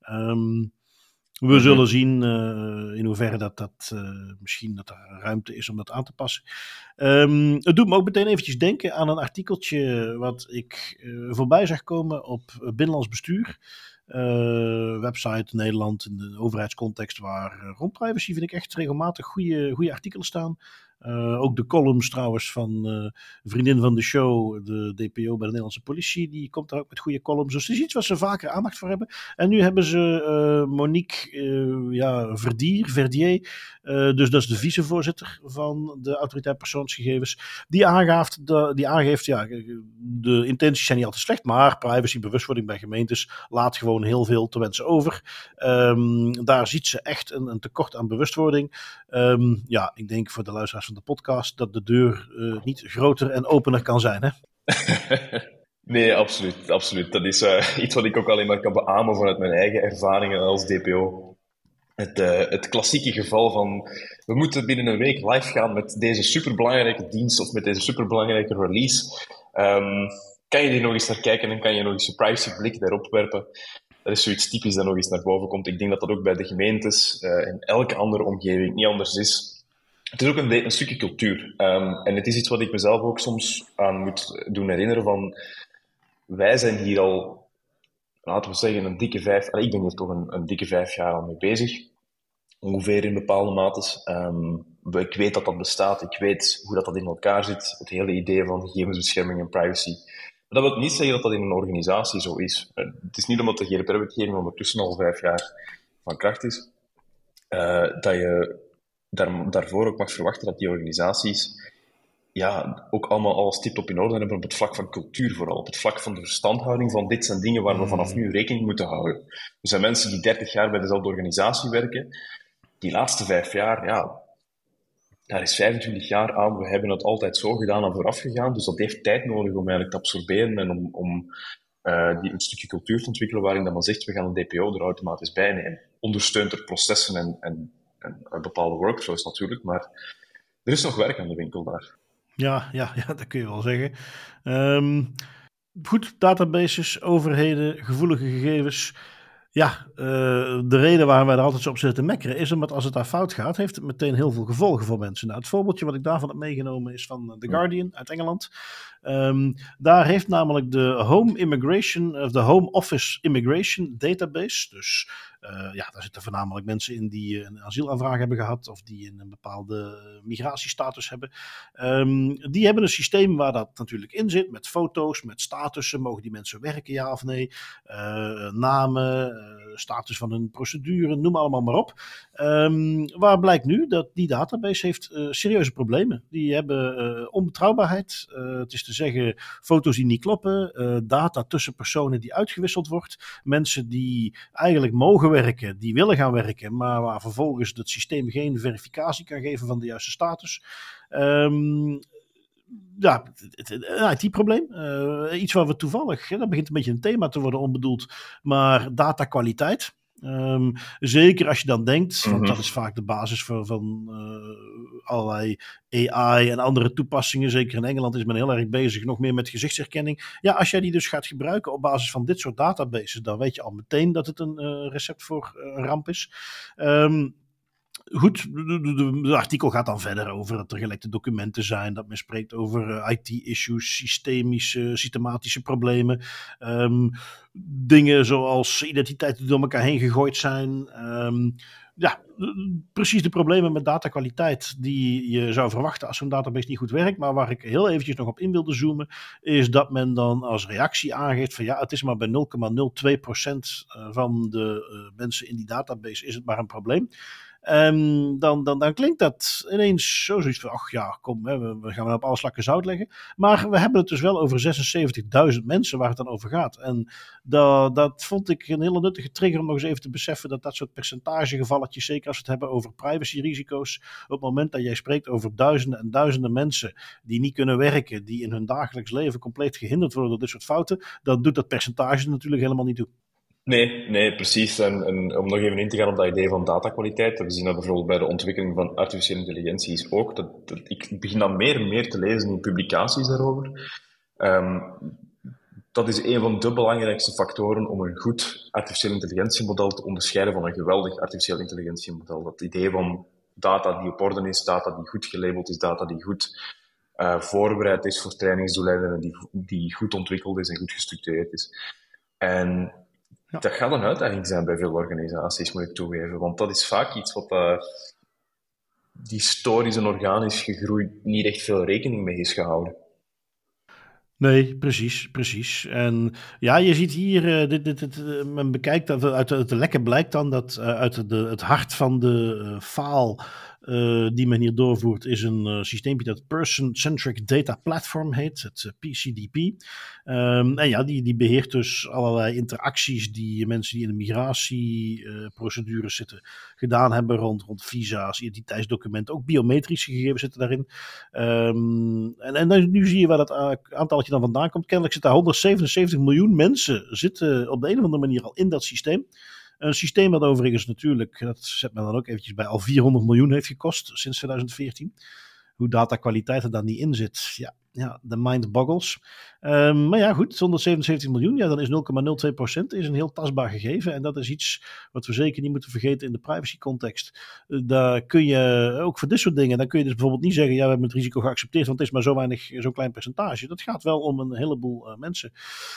We zullen zien in hoeverre dat misschien dat er ruimte is om dat aan te passen. Het doet me ook meteen eventjes denken aan een artikeltje wat ik voorbij zag komen op Binnenlands Bestuur. Website Nederland in de overheidscontext waar rond privacy vind ik echt regelmatig goede artikelen staan. Ook de columns trouwens van een vriendin van de show, de DPO bij de Nederlandse politie, die komt daar ook met goede columns. Dus het is iets waar ze vaker aandacht voor hebben. En nu hebben ze Monique Verdier, dus dat is de vicevoorzitter van de Autoriteit Persoonsgegevens, die aangeeft, de intenties zijn niet altijd slecht, maar privacybewustwording bij gemeentes laat gewoon heel veel te wensen over. Daar ziet ze echt een tekort aan bewustwording. Ik denk voor de luisteraars van de podcast dat de deur niet groter en opener kan zijn, hè? Nee, absoluut, absoluut. Dat is iets wat ik ook alleen maar kan beamen vanuit mijn eigen ervaringen als DPO. Het klassieke geval van we moeten binnen een week live gaan met deze superbelangrijke dienst of met deze superbelangrijke release. Kan je die nog eens naar kijken en kan je nog eens je privacyblik daarop werpen? Dat is zoiets typisch dat nog eens naar boven komt. Ik denk dat dat ook bij de gemeentes en elke andere omgeving niet anders is. Het is ook een stukje cultuur. En het is iets wat ik mezelf ook soms aan moet doen herinneren van wij zijn hier al, laten we zeggen, ik ben hier toch een dikke 5 jaar al mee bezig. Ongeveer in bepaalde mates. Ik weet dat dat bestaat. Ik weet hoe dat in elkaar zit. Het hele idee van gegevensbescherming en privacy. Maar dat wil niet zeggen dat dat in een organisatie zo is. Het is niet omdat de GDPR-wetgeving ondertussen al 5 jaar van kracht is, dat je daarvoor ook mag verwachten dat die organisaties ook allemaal alles tip-top in orde hebben op het vlak van cultuur vooral. Op het vlak van de verstandhouding van dit zijn dingen waar we vanaf nu rekening moeten houden. Er zijn mensen die 30 jaar bij dezelfde organisatie werken. Die laatste 5 jaar, daar is 25 jaar aan, we hebben het altijd zo gedaan en vooraf gegaan, dus dat heeft tijd nodig om eigenlijk te absorberen en om een stukje cultuur te ontwikkelen waarin dat men zegt, we gaan een DPO er automatisch bij nemen. Ondersteunt er processen en bepaalde workflows natuurlijk, maar er is nog werk aan de winkel daar. Ja, dat kun je wel zeggen. Goed, databases, overheden, gevoelige gegevens. Ja, de reden waarom wij er altijd zo op zitten te mekkeren is omdat als het daar fout gaat, heeft het meteen heel veel gevolgen voor mensen. Nou, het voorbeeldje wat ik daarvan heb meegenomen is van The Guardian uit Engeland. Daar heeft namelijk de Home Office Immigration Database, dus daar zitten voornamelijk mensen in die een asielaanvraag hebben gehad of die een bepaalde migratiestatus hebben. Die hebben een systeem waar dat natuurlijk in zit, met foto's, met statussen, mogen die mensen werken, ja of nee, namen, status van hun procedure, noem allemaal maar op. Waar blijkt nu dat die database heeft serieuze problemen. Die hebben onbetrouwbaarheid, het is te zeggen foto's die niet kloppen, data tussen personen die uitgewisseld wordt, mensen die eigenlijk mogen werken, die willen gaan werken, maar waar vervolgens het systeem geen verificatie kan geven van de juiste status. Een IT-probleem. Iets waar we toevallig, dat begint een beetje een thema te worden onbedoeld, maar datakwaliteit. Zeker als je dan denkt, want dat is vaak de basis van allerlei AI en andere toepassingen. Zeker in Engeland is men heel erg bezig, nog meer met gezichtsherkenning. Ja, als jij die dus gaat gebruiken op basis van dit soort databases, dan weet je al meteen dat het een recept voor een ramp is. Goed, de artikel gaat dan verder over dat er gelekte documenten zijn, dat men spreekt over IT-issues, systematische problemen, dingen zoals identiteiten die door elkaar heen gegooid zijn. Precies de problemen met datakwaliteit die je zou verwachten als zo'n database niet goed werkt. Maar waar ik heel eventjes nog op in wilde zoomen, is dat men dan als reactie aangeeft van ja, het is maar bij 0,02% van de mensen in die database is het maar een probleem. Dan klinkt dat ineens zoiets van, ach ja, kom, we gaan op alle slakken zout leggen. Maar we hebben het dus wel over 76.000 mensen waar het dan over gaat. En dat vond ik een hele nuttige trigger om nog eens even te beseffen dat soort percentagegevalletjes, zeker als we het hebben over privacyrisico's, op het moment dat jij spreekt over duizenden en duizenden mensen die niet kunnen werken, die in hun dagelijks leven compleet gehinderd worden door dit soort fouten, dan doet dat percentage natuurlijk helemaal niet toe. Nee, precies. En om nog even in te gaan op dat idee van datakwaliteit, we zien dat bijvoorbeeld bij de ontwikkeling van artificiële intelligentie is ook. Ik begin dan meer en meer te lezen in publicaties daarover. Dat is een van de belangrijkste factoren om een goed artificiële intelligentiemodel te onderscheiden van een geweldig artificiële intelligentiemodel. Dat idee van data die op orde is, data die goed gelabeld is, data die goed voorbereid is voor trainingsdoeleinden en die goed ontwikkeld is en goed gestructureerd is. En dat gaat een uitdaging zijn bij veel organisaties, moet ik toegeven. Want dat is vaak iets wat die historisch en organisch gegroeid niet echt veel rekening mee is gehouden. Nee, precies. En ja, je ziet hier, men bekijkt dat uit de lekken blijkt dan dat uit het hart van de faal die men hier doorvoert is een systeempje dat Person-Centric Data Platform heet, het PCDP. En ja, die beheert dus allerlei interacties die mensen die in de migratieprocedures zitten gedaan hebben rond visa's, identiteitsdocumenten, ook biometrische gegevens zitten daarin. En nu zie je waar dat aantalletje dan vandaan komt. Kennelijk zitten 177 miljoen mensen zitten op de een of andere manier al in dat systeem. Een systeem dat overigens natuurlijk, dat zet men dan ook eventjes bij, al 400 miljoen heeft gekost sinds 2014. Hoe datakwaliteit er dan niet in zit, ja, de mind boggles. Maar ja, goed, 177 miljoen, ja, dan is 0,02% is een heel tastbaar gegeven. En dat is iets wat we zeker niet moeten vergeten in de privacy-context. Daar kun je, ook voor dit soort dingen, dan kun je dus bijvoorbeeld niet zeggen, ja, we hebben het risico geaccepteerd, want het is maar zo'n klein percentage. Dat gaat wel om een heleboel mensen.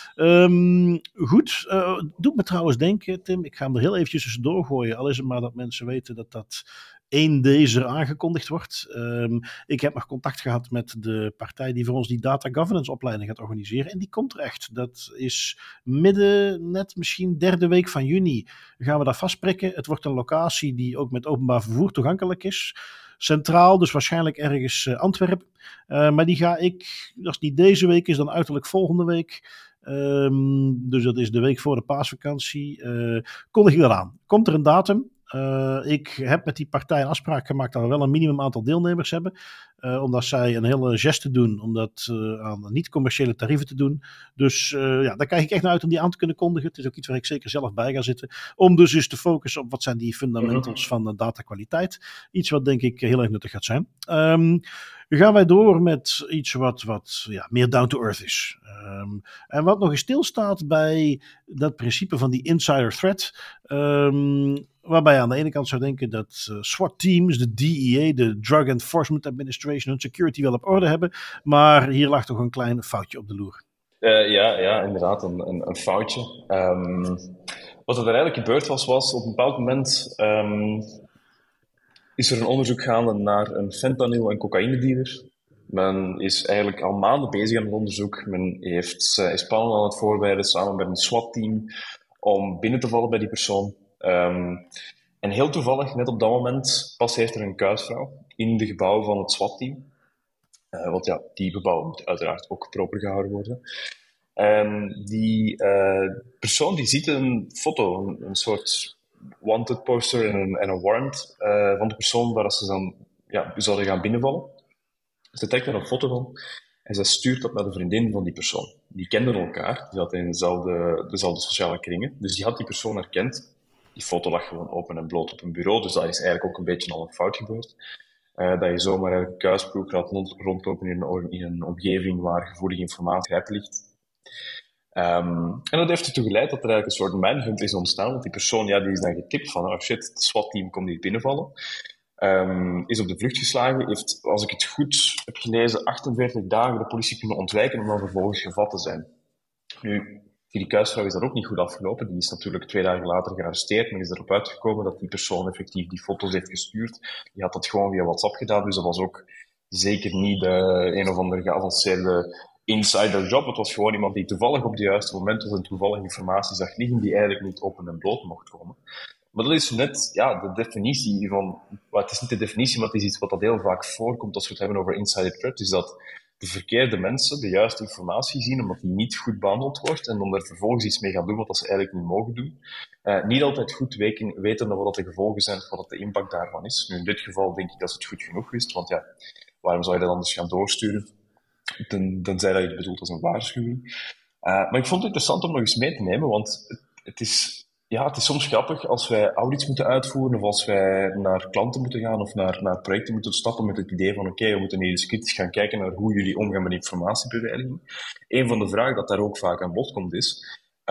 Goed, doet me trouwens denken, Tim, ik ga hem er heel eventjes tussendoor gooien, al is het maar dat mensen weten dat één deze aangekondigd wordt. Ik heb nog contact gehad met de partij die voor ons die data governance opleiding gaat organiseren. En die komt er echt. Dat is misschien derde week van juni gaan we daar vastprikken. Het wordt een locatie die ook met openbaar vervoer toegankelijk is. Centraal, dus waarschijnlijk ergens Antwerpen. Maar die ga ik, als het niet deze week is, dan uiterlijk volgende week. Dus dat is de week voor de paasvakantie. Kondig ik dat aan. Komt er een datum? Ik heb met die partij een afspraak gemaakt dat we wel een minimum aantal deelnemers hebben. Omdat zij een hele geste doen om dat aan niet-commerciële tarieven te doen. Dus daar kijk ik echt naar uit om die aan te kunnen kondigen. Het is ook iets waar ik zeker zelf bij ga zitten. Om dus eens te focussen op wat zijn die fundamentals van datakwaliteit. Iets wat denk ik heel erg nuttig gaat zijn. Gaan wij door met iets wat meer down to earth is. En wat nog eens stilstaat bij dat principe van die insider threat. Waarbij je aan de ene kant zou denken dat SWAT-teams, de DEA, de Drug Enforcement Administration, hun security wel op orde hebben. Maar hier lag toch een klein foutje op de loer. Ja, inderdaad, een foutje. Wat er eigenlijk gebeurd was op een bepaald moment is er een onderzoek gaande naar een fentanyl- en cocaïnedealer. Men is eigenlijk al maanden bezig aan het onderzoek. Men is plannen aan het voorbereiden samen met een SWAT-team om binnen te vallen bij die persoon. En heel toevallig, net op dat moment, passeert er een kuisvrouw in de gebouwen van het SWAT-team. Want ja, die gebouwen moeten uiteraard ook proper gehouden worden. Die persoon die ziet een foto, een soort wanted poster en een warrant van de persoon waar ze dan zouden gaan binnenvallen. Ze trekt er een foto van en ze stuurt dat naar de vriendin van die persoon. Die kenden elkaar, die zat in dezelfde sociale kringen, dus die had die persoon herkend. Die foto lag gewoon open en bloot op een bureau, dus dat is eigenlijk ook een beetje al een fout gebeurd. Dat je zomaar een kuisploeg laat rondlopen in een omgeving waar gevoelige informatie rijp ligt. En dat heeft ertoe geleid dat er eigenlijk een soort manhunt is ontstaan, want die persoon die is dan getipt van, oh shit, het SWAT-team komt hier binnenvallen. Is op de vlucht geslagen, heeft, als ik het goed heb gelezen, 48 dagen de politie kunnen ontwijken om dan vervolgens gevat te zijn. Nu, die kuisvrouw is dat ook niet goed afgelopen. Die is natuurlijk 2 dagen later gearresteerd, maar is erop uitgekomen dat die persoon effectief die foto's heeft gestuurd. Die had dat gewoon via WhatsApp gedaan, dus dat was ook zeker niet een of andere geavanceerde insider job. Het was gewoon iemand die toevallig op het juiste moment of een toevallige informatie zag liggen, die eigenlijk niet open en bloot mocht komen. Maar dat is net de definitie van... Het is niet de definitie, maar het is iets wat dat heel vaak voorkomt als we het hebben over insider threat, is dat de verkeerde mensen de juiste informatie zien, omdat die niet goed behandeld wordt, en om er vervolgens iets mee gaan doen wat ze eigenlijk niet mogen doen. Niet altijd goed weten wat de gevolgen zijn, wat de impact daarvan is. Nu, in dit geval denk ik dat ze het goed genoeg wist, want waarom zou je dat anders gaan doorsturen? Tenzij dat je het bedoelt als een waarschuwing. Maar ik vond het interessant om nog eens mee te nemen, want het is soms grappig als wij audits moeten uitvoeren of als wij naar klanten moeten gaan of naar projecten moeten stappen met het idee van oké, we moeten hier eens kritisch gaan kijken naar hoe jullie omgaan met informatiebeveiliging. Een van de vragen dat daar ook vaak aan bod komt is,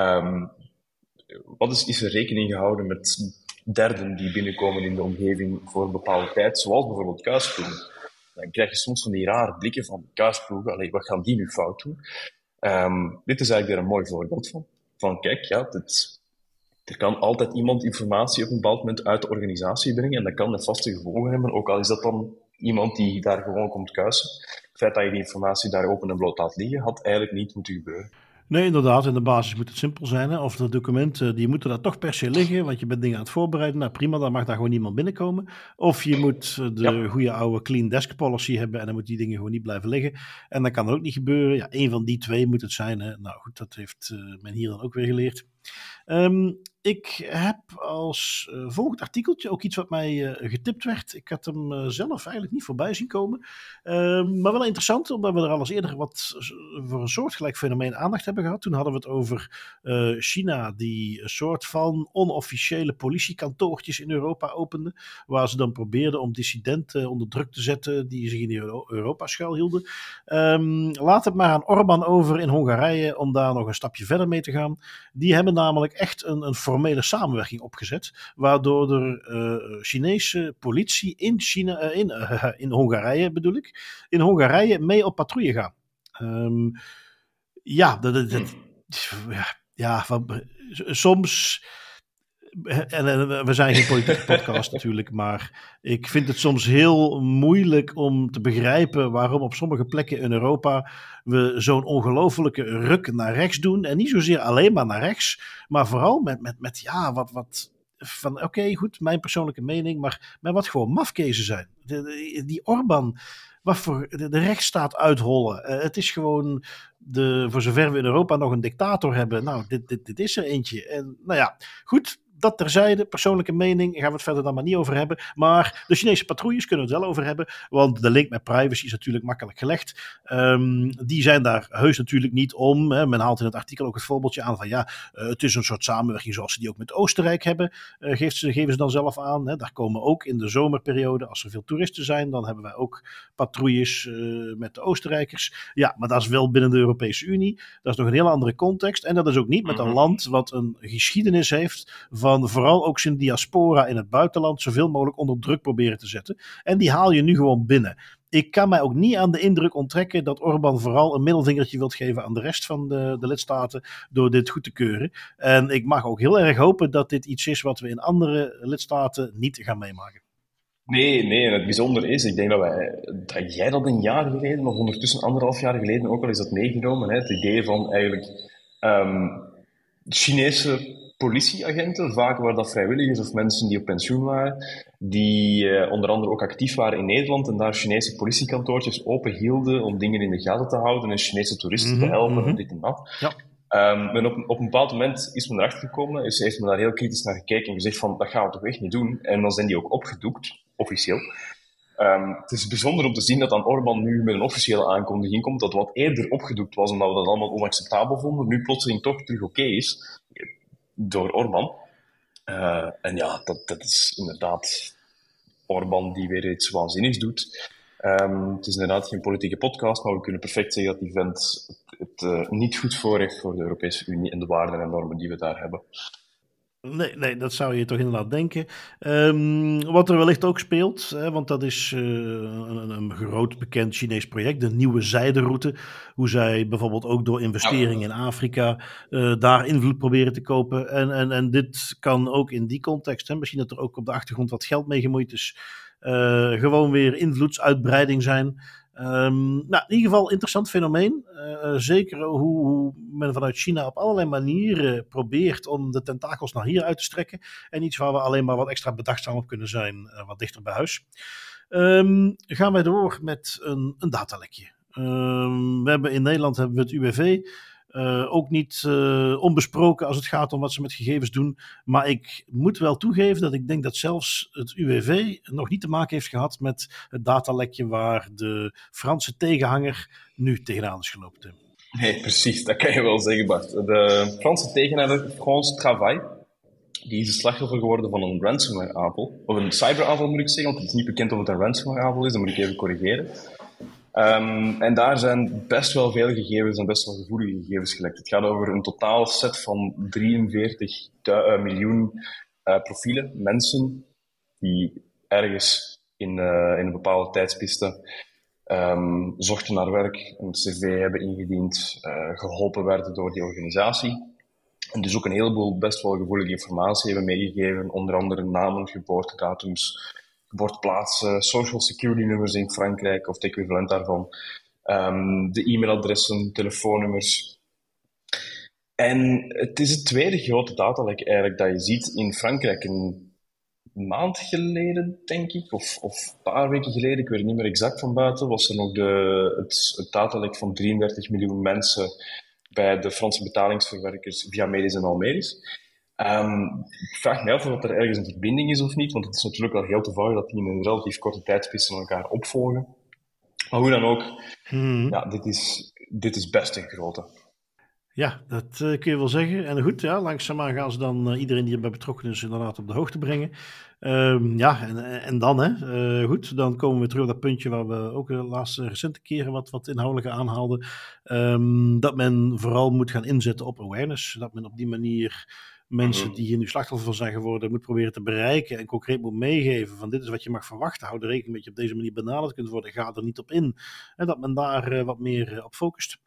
is er rekening gehouden met derden die binnenkomen in de omgeving voor een bepaalde tijd, zoals bijvoorbeeld kuisploegen. Dan krijg je soms van die rare blikken van kuisploegen, wat gaan die nu fout doen? Dit is eigenlijk weer een mooi voorbeeld van. Van kijk, er kan altijd iemand informatie op een bepaald moment uit de organisatie brengen en dat kan een vaste gevolgen hebben, ook al is dat dan iemand die daar gewoon komt kuisen. Het feit dat je die informatie daar open en bloot laat liggen, had eigenlijk niet moeten gebeuren. Nee, inderdaad. In de basis moet het simpel zijn. Hè? Of de documenten, die moeten daar toch per se liggen, want je bent dingen aan het voorbereiden. Nou prima, dan mag daar gewoon niemand binnenkomen. Of je moet de goede oude clean desk policy hebben en dan moeten die dingen gewoon niet blijven liggen. En dan kan dat ook niet gebeuren. Ja, één van die twee moet het zijn. Hè? Nou goed, dat heeft men hier dan ook weer geleerd. Ik heb als volgend artikeltje ook iets wat mij getipt werd. Ik had hem zelf eigenlijk niet voorbij zien komen. Maar wel interessant, omdat we er al eens eerder wat voor een soortgelijk fenomeen aandacht hebben gehad. Toen hadden we het over China, die een soort van onofficiële politiekantoortjes in Europa opende. Waar ze dan probeerden om dissidenten onder druk te zetten die zich in Europa schuilhielden. Laat het maar aan Orbán over in Hongarije om daar nog een stapje verder mee te gaan. Die hebben namelijk echt een formele samenwerking opgezet, waardoor er Chinese politie in Hongarije bedoel ik, in Hongarije mee op patrouille gaan. Soms, en we zijn geen politieke podcast natuurlijk, maar ik vind het soms heel moeilijk om te begrijpen waarom op sommige plekken in Europa we zo'n ongelofelijke ruk naar rechts doen. En niet zozeer alleen maar naar rechts, maar vooral met wat van oké, goed, mijn persoonlijke mening, maar wat gewoon mafkezen zijn. Die Orbán, wat voor de rechtsstaat uithollen. Het is gewoon, voor zover we in Europa nog een dictator hebben, nou, dit is er eentje. En nou ja, goed, dat terzijde, persoonlijke mening, gaan we het verder dan maar niet over hebben. Maar de Chinese patrouilles kunnen we het wel over hebben, want de link met privacy is natuurlijk makkelijk gelegd. Die zijn daar heus natuurlijk niet om. Hè. Men haalt in het artikel ook het voorbeeldje aan van het is een soort samenwerking zoals ze die ook met Oostenrijk hebben, geven ze dan zelf aan. Hè. Daar komen ook in de zomerperiode, als er veel toeristen zijn, dan hebben wij ook patrouilles met de Oostenrijkers. Ja, maar dat is wel binnen de Europese Unie. Dat is nog een hele andere context. En dat is ook niet met een land wat een geschiedenis heeft van vooral ook zijn diaspora in het buitenland zoveel mogelijk onder druk proberen te zetten. En die haal je nu gewoon binnen. Ik kan mij ook niet aan de indruk onttrekken dat Orbán vooral een middelvingertje wilt geven aan de rest van de lidstaten door dit goed te keuren. En ik mag ook heel erg hopen dat dit iets is wat we in andere lidstaten niet gaan meemaken. Nee, en het bijzondere is, ik denk dat jij dat een jaar geleden, of ondertussen 1,5 jaar geleden ook al is dat meegenomen, hè, het idee van eigenlijk Chinese politieagenten, vaak waren dat vrijwilligers of mensen die op pensioen waren, die onder andere ook actief waren in Nederland en daar Chinese politiekantoortjes open hielden om dingen in de gaten te houden en Chinese toeristen te helpen, dit en dat. Ja. En op een bepaald moment is men erachter gekomen, heeft men daar heel kritisch naar gekeken en gezegd van, dat gaan we toch echt niet doen. En dan zijn die ook opgedoekt, officieel. Het is bijzonder om te zien dat dan Orbán nu met een officiële aankondiging komt, dat wat eerder opgedoekt was omdat we dat allemaal onacceptabel vonden, nu plotseling toch terug oké is, door Orbán. En ja, dat is inderdaad Orbán die weer iets waanzinnigs doet. Het is inderdaad geen politieke podcast, maar we kunnen perfect zeggen dat die vent het niet goed voor heeft voor de Europese Unie en de waarden en normen die we daar hebben. Nee, dat zou je toch inderdaad denken. Wat er wellicht ook speelt, want dat is een groot bekend Chinees project, de nieuwe zijderoute. Hoe zij bijvoorbeeld ook door investeringen in Afrika daar invloed proberen te kopen. En dit kan ook in die context, misschien dat er ook op de achtergrond wat geld mee gemoeid is, gewoon weer invloedsuitbreiding zijn. In ieder geval interessant fenomeen. Zeker hoe men vanuit China op allerlei manieren probeert om de tentakels naar hier uit te strekken. En iets waar we alleen maar wat extra bedachtzaam op kunnen zijn, wat dichter bij huis. Gaan wij door met een datalekje. We hebben in Nederland het UWV. Ook niet onbesproken als het gaat om wat ze met gegevens doen. Maar ik moet wel toegeven dat ik denk dat zelfs het UWV nog niet te maken heeft gehad met het datalekje waar de Franse tegenhanger nu tegenaan is gelopen, Tim. Nee, precies, dat kan je wel zeggen, Bart. De Franse tegenhanger France Travail, die is het slachtoffer geworden van een ransomware-aanval. Of een cyberaanval moet ik zeggen, want het is niet bekend of het een ransomware-aanval is, dat moet ik even corrigeren. En daar zijn best wel veel gegevens en best wel gevoelige gegevens gelekt. Het gaat over een totaal set van 43 miljoen profielen, mensen die ergens in een bepaalde tijdspiste zochten naar werk, een cv hebben ingediend, geholpen werden door die organisatie. En dus ook een heleboel best wel gevoelige informatie hebben meegegeven, onder andere namen, geboortedatums, geboorteplaatsen, social security nummers in Frankrijk of het equivalent daarvan, de e-mailadressen, telefoonnummers. En het is het tweede grote datalek eigenlijk dat je ziet in Frankrijk. Een maand geleden, denk ik, of een paar weken geleden, ik weet het niet meer exact van buiten, was er nog het datalek van 33 miljoen mensen bij de Franse betalingsverwerkers via Medis en Almeris. Ik vraag me af of er ergens een verbinding is of niet, want het is natuurlijk wel heel toevallig dat die in een relatief korte tijdspiste elkaar opvolgen. Maar hoe dan ook, ja, dit is best een grote. Ja, dat kun je wel zeggen. En goed, ja, langzaamaan gaan ze dan iedereen die erbij betrokken is inderdaad op de hoogte brengen. En dan, goed, dan komen we terug op dat puntje waar we ook de laatste recente keren wat inhoudelijker aanhaalden. Dat men vooral moet gaan inzetten op awareness. Dat men op die manier mensen die hier nu slachtoffer van zijn geworden moet proberen te bereiken en concreet moet meegeven van dit is wat je mag verwachten. Hou er rekening met je op deze manier benaderd kunt worden. Ga er niet op in. En dat men daar wat meer op focust.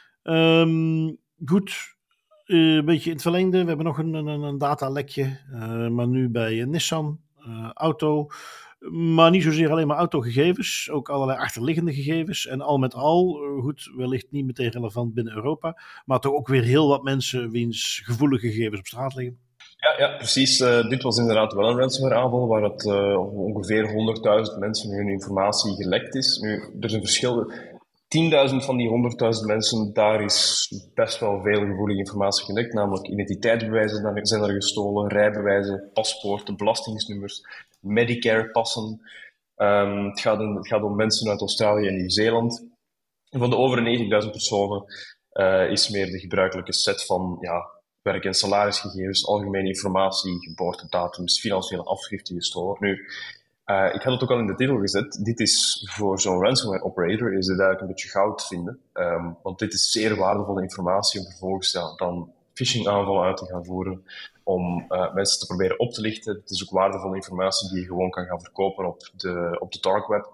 Goed, een beetje in het verlengde. We hebben nog een datalekje, maar nu bij Nissan, auto. Maar niet zozeer alleen maar autogegevens, ook allerlei achterliggende gegevens. En al met al, goed, wellicht niet meteen relevant binnen Europa, maar toch ook weer heel wat mensen wiens gevoelige gegevens op straat liggen. Ja, precies. Dit was inderdaad wel een ransomware-aanval waar het ongeveer 100.000 mensen hun informatie gelekt is. Nu, er is een verschil. 10.000 van die 100.000 mensen, daar is best wel veel gevoelige informatie gelekt. Namelijk identiteitsbewijzen zijn er gestolen, rijbewijzen, paspoorten, belastingsnummers, Medicare-passen. Het gaat om mensen uit Australië en Nieuw-Zeeland. En van de over 90.000 personen is meer de gebruikelijke set van werk- en salarisgegevens, algemene informatie, geboortedatums, financiële afschriften gestolen. Nu, ik had het ook al in de titel gezet. Dit is voor zo'n ransomware operator is dit eigenlijk een beetje goud te vinden. Want dit is zeer waardevolle informatie om vervolgens dan phishing aanvallen uit te gaan voeren. Om mensen te proberen op te lichten. Het is ook waardevolle informatie die je gewoon kan gaan verkopen op de dark web.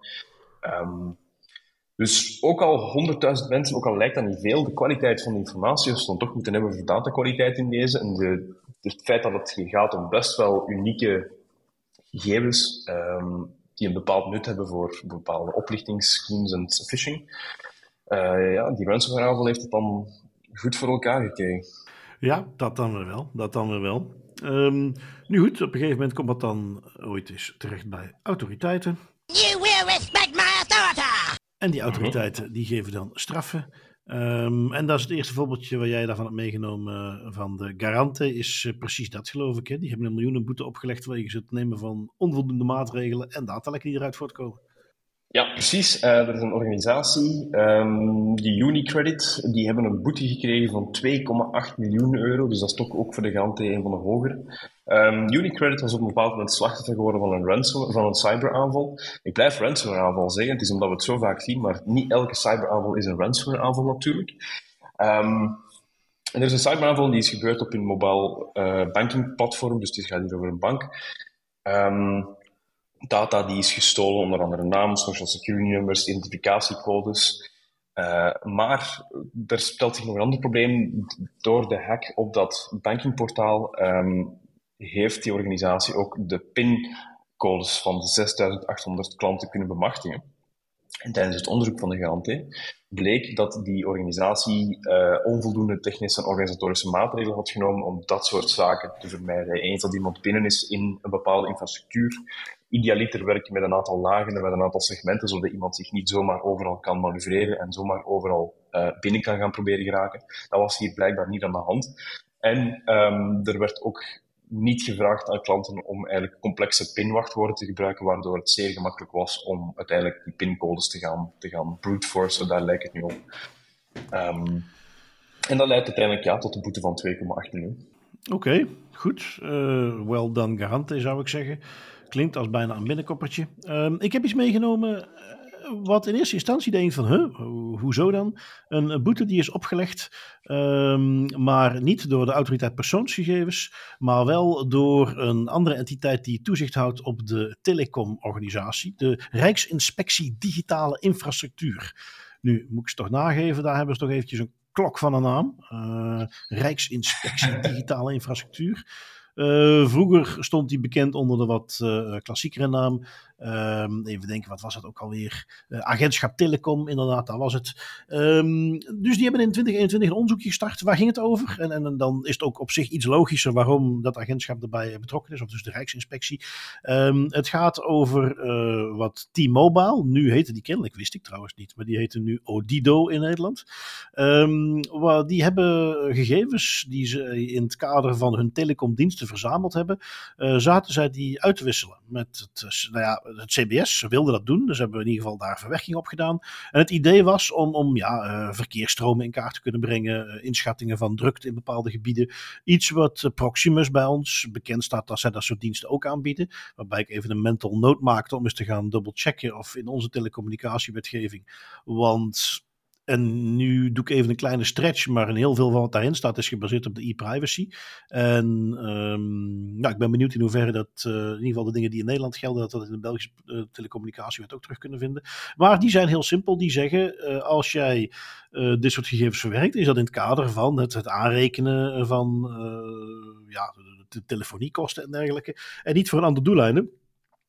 Dus ook al 100.000 mensen, ook al lijkt dat niet veel, de kwaliteit van de informatie, als we dan toch moeten hebben voor datakwaliteit in deze, en het feit dat het gaat om best wel unieke gegevens die een bepaald nut hebben voor bepaalde oplichtingsschemes en phishing. Die ransomware aanval heeft het dan goed voor elkaar gekregen. Ja, dat dan weer wel. Nu goed, op een gegeven moment komt dat dan ooit eens terecht bij autoriteiten. You will respect my authority! En die autoriteiten die geven dan straffen. En dat is het eerste voorbeeldje waar jij daarvan hebt meegenomen van de Garante, is precies dat, geloof ik. Hè? Die hebben 1 miljoen boete opgelegd wegens het nemen van onvoldoende maatregelen en datalekken die eruit voortkomen. Ja, precies. Er is een organisatie, die UniCredit, die hebben een boete gekregen van 2,8 miljoen euro. Dus dat is toch ook voor de Garante een van de hogere. UniCredit was op een bepaald moment slachtoffer geworden van een cyberaanval. Ik blijf ransomware aanval zeggen, het is omdat we het zo vaak zien, maar niet elke cyberaanval is een ransomware aanval natuurlijk. En er is een cyberaanval die is gebeurd op een mobile banking platform, dus het gaat hier over een bank. Data die is gestolen, onder andere namen, social security nummers, identificatiecodes. Maar er stelt zich nog een ander probleem. Door de hack op dat bankingportaal heeft die organisatie ook de PIN-codes van de 6.800 klanten kunnen bemachtigen. En tijdens het onderzoek van de Garante bleek dat die organisatie onvoldoende technische en organisatorische maatregelen had genomen om dat soort zaken te vermijden. Eens dat iemand binnen is in een bepaalde infrastructuur, idealiter werken met een aantal lagen en met een aantal segmenten, zodat iemand zich niet zomaar overal kan manoeuvreren en zomaar overal binnen kan gaan proberen geraken. Dat was hier blijkbaar niet aan de hand. En er werd ook niet gevraagd aan klanten om eigenlijk complexe pinwachtwoorden te gebruiken, waardoor het zeer gemakkelijk was om uiteindelijk die pincodes te gaan brute forcen. Daar lijkt het nu op. En dat leidt uiteindelijk tot een boete van 2,8 miljoen. Oké, goed. Well done, Garante, zou ik zeggen. Klinkt als bijna een binnenkoppertje. Ik heb iets meegenomen wat in eerste instantie denkt van, hoezo dan? Een boete die is opgelegd, maar niet door de autoriteit persoonsgegevens, maar wel door een andere entiteit die toezicht houdt op de telecomorganisatie, de Rijksinspectie Digitale Infrastructuur. Nu, moet ik ze toch nageven, daar hebben ze toch eventjes een klok van een naam. Rijksinspectie Digitale Infrastructuur. Vroeger stond hij bekend onder de wat klassiekere naam. Even denken, wat was het ook alweer? Agentschap Telecom, inderdaad, dat was het. Dus die hebben in 2021 een onderzoekje gestart. Waar ging het over? En dan is het ook op zich iets logischer waarom dat agentschap erbij betrokken is, of dus de Rijksinspectie. Het gaat over wat T-Mobile, nu heette die kennelijk, wist ik trouwens niet, maar die heette nu Odido in Nederland. Die hebben gegevens die ze in het kader van hun telecomdiensten verzameld hebben, zaten zij die uit te wisselen met het CBS. Ze wilden dat doen, dus hebben we in ieder geval daar verwerking op gedaan. En het idee was om verkeersstromen in kaart te kunnen brengen, inschattingen van drukte in bepaalde gebieden. Iets wat Proximus bij ons bekend staat dat zij dat soort diensten ook aanbieden. Waarbij ik even een mental note maakte om eens te gaan dubbelchecken of in onze telecommunicatiewetgeving. En nu doe ik even een kleine stretch, maar in heel veel van wat daarin staat is gebaseerd op de e-privacy. En ik ben benieuwd in hoeverre dat in ieder geval de dingen die in Nederland gelden, dat in de Belgische telecommunicatiewet ook terug kunnen vinden. Maar die zijn heel simpel. Die zeggen, als jij dit soort gegevens verwerkt, is dat in het kader van het aanrekenen van de telefoniekosten en dergelijke. En niet voor een ander doeleinde.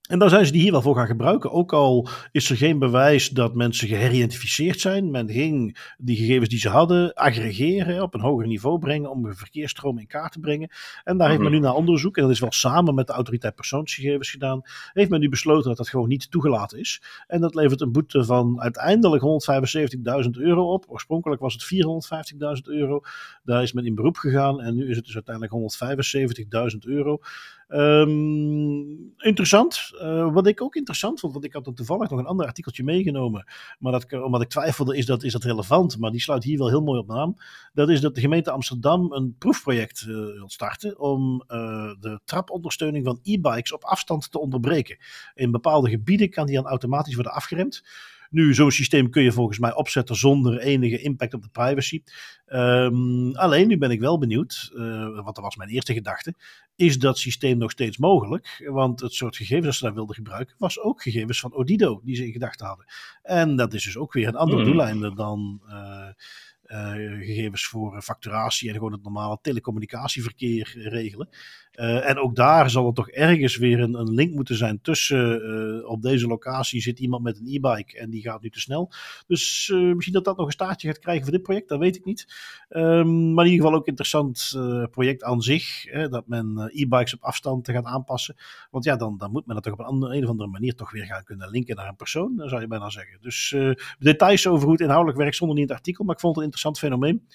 En daar zijn ze die hier wel voor gaan gebruiken. Ook al is er geen bewijs dat mensen geheridentificeerd zijn. Men ging die gegevens die ze hadden aggregeren, op een hoger niveau brengen om de verkeersstroom in kaart te brengen. En daar heeft men nu na onderzoek, en dat is wel samen met de autoriteit persoonsgegevens gedaan, heeft men nu besloten dat dat gewoon niet toegelaten is. En dat levert een boete van uiteindelijk €175.000 op. Oorspronkelijk was het €450.000. Daar is men in beroep gegaan en nu is het dus uiteindelijk €175.000. Interessant. Wat ik ook interessant vond, want ik had er toevallig nog een ander artikeltje meegenomen, maar omdat ik twijfelde, is dat relevant, maar die sluit hier wel heel mooi op aan. Dat is dat de gemeente Amsterdam een proefproject wil starten om de trapondersteuning van e-bikes op afstand te onderbreken. In bepaalde gebieden kan die dan automatisch worden afgeremd. Nu, zo'n systeem kun je volgens mij opzetten zonder enige impact op de privacy. Alleen, nu ben ik wel benieuwd, want dat was mijn eerste gedachte. Is dat systeem nog steeds mogelijk? Want het soort gegevens dat ze daar wilden gebruiken, was ook gegevens van Odido die ze in gedachten hadden. En dat is dus ook weer een ander doeleinde dan gegevens voor facturatie en gewoon het normale telecommunicatieverkeer regelen. En ook daar zal er toch ergens weer een link moeten zijn tussen op deze locatie zit iemand met een e-bike en die gaat nu te snel. Dus misschien dat dat nog een staartje gaat krijgen voor dit project, dat weet ik niet. Maar in ieder geval ook interessant project aan zich, dat men e-bikes op afstand gaat aanpassen. Want ja, dan moet men dat toch op een of andere manier toch weer gaan kunnen linken naar een persoon, zou je bijna zeggen. Dus details over hoe het inhoudelijk werkt stonden niet in het artikel, maar ik vond het een interessant fenomeen.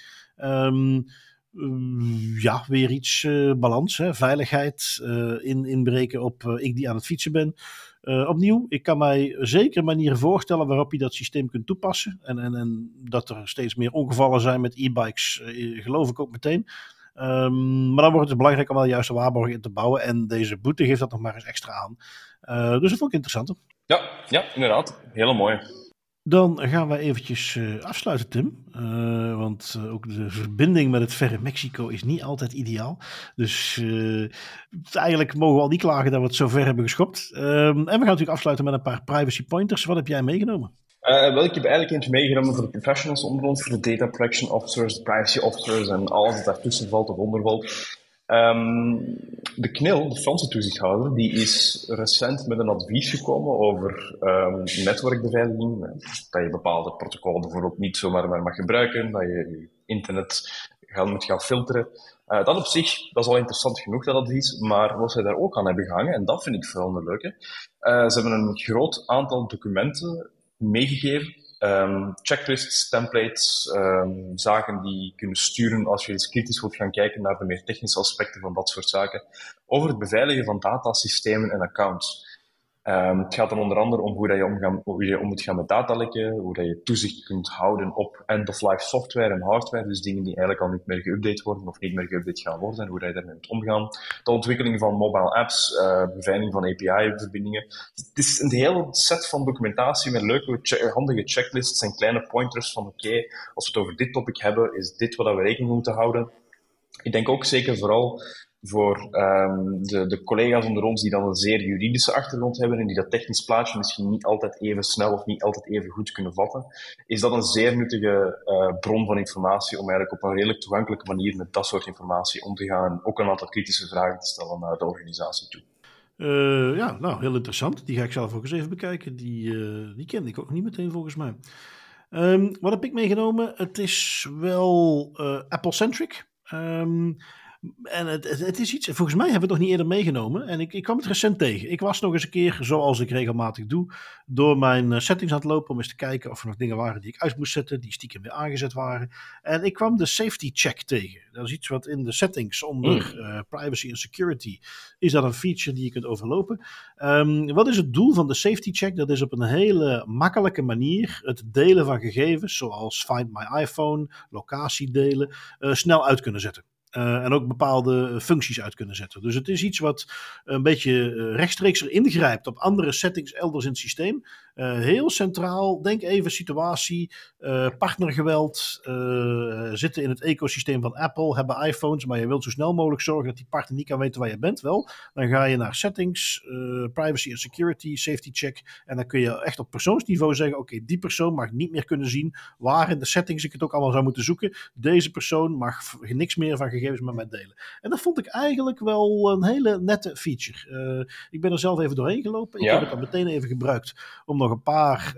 Ja, weer iets balans, hè? Veiligheid inbreken op ik die aan het fietsen ben. Opnieuw, ik kan mij zeker manieren voorstellen waarop je dat systeem kunt toepassen. En dat er steeds meer ongevallen zijn met e-bikes, geloof ik ook meteen. Maar dan wordt het belangrijk om wel de juiste waarborgen in te bouwen. En deze boete geeft dat nog maar eens extra aan. Dus dat vond ik interessant. Ja, inderdaad. Hele mooi. Dan gaan we eventjes afsluiten, Tim. Want ook de verbinding met het verre Mexico is niet altijd ideaal. Dus eigenlijk mogen we al niet klagen dat we het zo ver hebben geschopt. En we gaan natuurlijk afsluiten met een paar privacy pointers. Wat heb jij meegenomen? Wel, ik heb eigenlijk eentje meegenomen voor de professionals onder ons, voor de data protection officers, de privacy officers en alles wat daartussen valt of onder valt. De CNIL, de Franse toezichthouder, die is recent met een advies gekomen over netwerkbeveiliging. Dat je bepaalde protocollen bijvoorbeeld niet zomaar mag gebruiken, dat je internet moet gaan filteren. Dat op zich, dat is al interessant genoeg, dat advies, maar wat zij daar ook aan hebben gehangen, en dat vind ik vooral een leuke, ze hebben een groot aantal documenten meegegeven. Checklists, templates, zaken die je kunt sturen als je eens kritisch wilt gaan kijken naar de meer technische aspecten van dat soort zaken, over het beveiligen van datasystemen en accounts. Het gaat dan onder andere om hoe je om moet gaan met datalekken, hoe dat je toezicht kunt houden op end-of-life software en hardware, dus dingen die eigenlijk al niet meer geüpdate worden of niet meer geüpdate gaan worden, en hoe dat je daarmee moet omgaan. De ontwikkeling van mobile apps, beveiliging van API-verbindingen. Het is een hele set van documentatie met leuke, handige checklists en kleine pointers van oké, als we het over dit topic hebben, is dit wat we rekening moeten houden. Ik denk ook zeker vooral voor de collega's onder ons die dan een zeer juridische achtergrond hebben en die dat technisch plaatje misschien niet altijd even snel of niet altijd even goed kunnen vatten, is dat een zeer nuttige bron van informatie om eigenlijk op een redelijk toegankelijke manier met dat soort informatie om te gaan en ook een aantal kritische vragen te stellen naar de organisatie toe. Ja, nou, heel interessant. Die ga ik zelf ook eens even bekijken. Die kende ik ook niet meteen volgens mij. Wat heb ik meegenomen? Het is wel Apple-centric. En het is iets, volgens mij hebben we het nog niet eerder meegenomen. En ik kwam het recent tegen. Ik was nog eens een keer, zoals ik regelmatig doe, door mijn settings aan het lopen om eens te kijken of er nog dingen waren die ik uit moest zetten, die stiekem weer aangezet waren. En ik kwam de safety check tegen. Dat is iets wat in de settings onder privacy en security is dat een feature die je kunt overlopen. Wat is het doel van de safety check? Dat is op een hele makkelijke manier het delen van gegevens, zoals Find My iPhone, locatie delen, snel uit kunnen zetten. En ook bepaalde functies uit kunnen zetten. Dus het is iets wat een beetje rechtstreeks erin grijpt op andere settings elders in het systeem. Heel centraal, denk even situatie, partnergeweld, zitten in het ecosysteem van Apple, hebben iPhones, maar je wilt zo snel mogelijk zorgen dat die partner niet kan weten waar je bent wel. Dan ga je naar settings, privacy en security, safety check en dan kun je echt op persoonsniveau zeggen, oké, die persoon mag niet meer kunnen zien waar in de settings ik het ook allemaal zou moeten zoeken. Deze persoon mag niks meer van gegevens met mij delen. En dat vond ik eigenlijk wel een hele nette feature. Ik ben er zelf even doorheen gelopen. Ik heb het dan meteen even gebruikt om nog een paar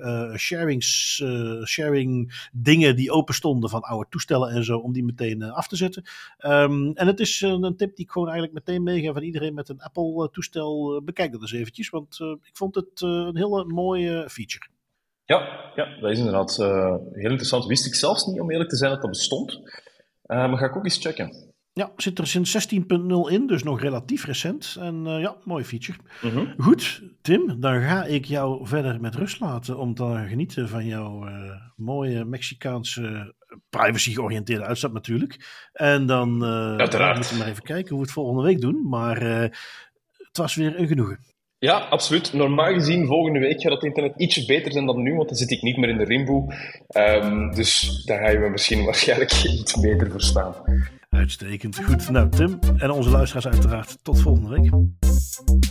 sharing dingen die open stonden van oude toestellen en zo, om die meteen af te zetten. En het is een tip die ik gewoon eigenlijk meteen meegeef aan iedereen met een Apple toestel. Bekijk dat eens eventjes, want ik vond het een hele mooie feature. Ja, dat is inderdaad heel interessant. Wist ik zelfs niet, om eerlijk te zijn, dat dat bestond. Maar ga ik ook eens checken. Ja, zit er sinds 16.0 in, dus nog relatief recent. En mooi feature. Mm-hmm. Goed, Tim, dan ga ik jou verder met rust laten om te genieten van jouw mooie Mexicaanse privacy-georiënteerde uitstap natuurlijk. En dan moeten we maar even kijken hoe we het volgende week doen. Maar het was weer een genoegen. Ja, absoluut. Normaal gezien volgende week gaat het internet ietsje beter zijn dan nu, want dan zit ik niet meer in de rimboe. Dus daar ga je me waarschijnlijk iets beter verstaan. Uitstekend. Goed. Nou, Tim en onze luisteraars uiteraard tot volgende week.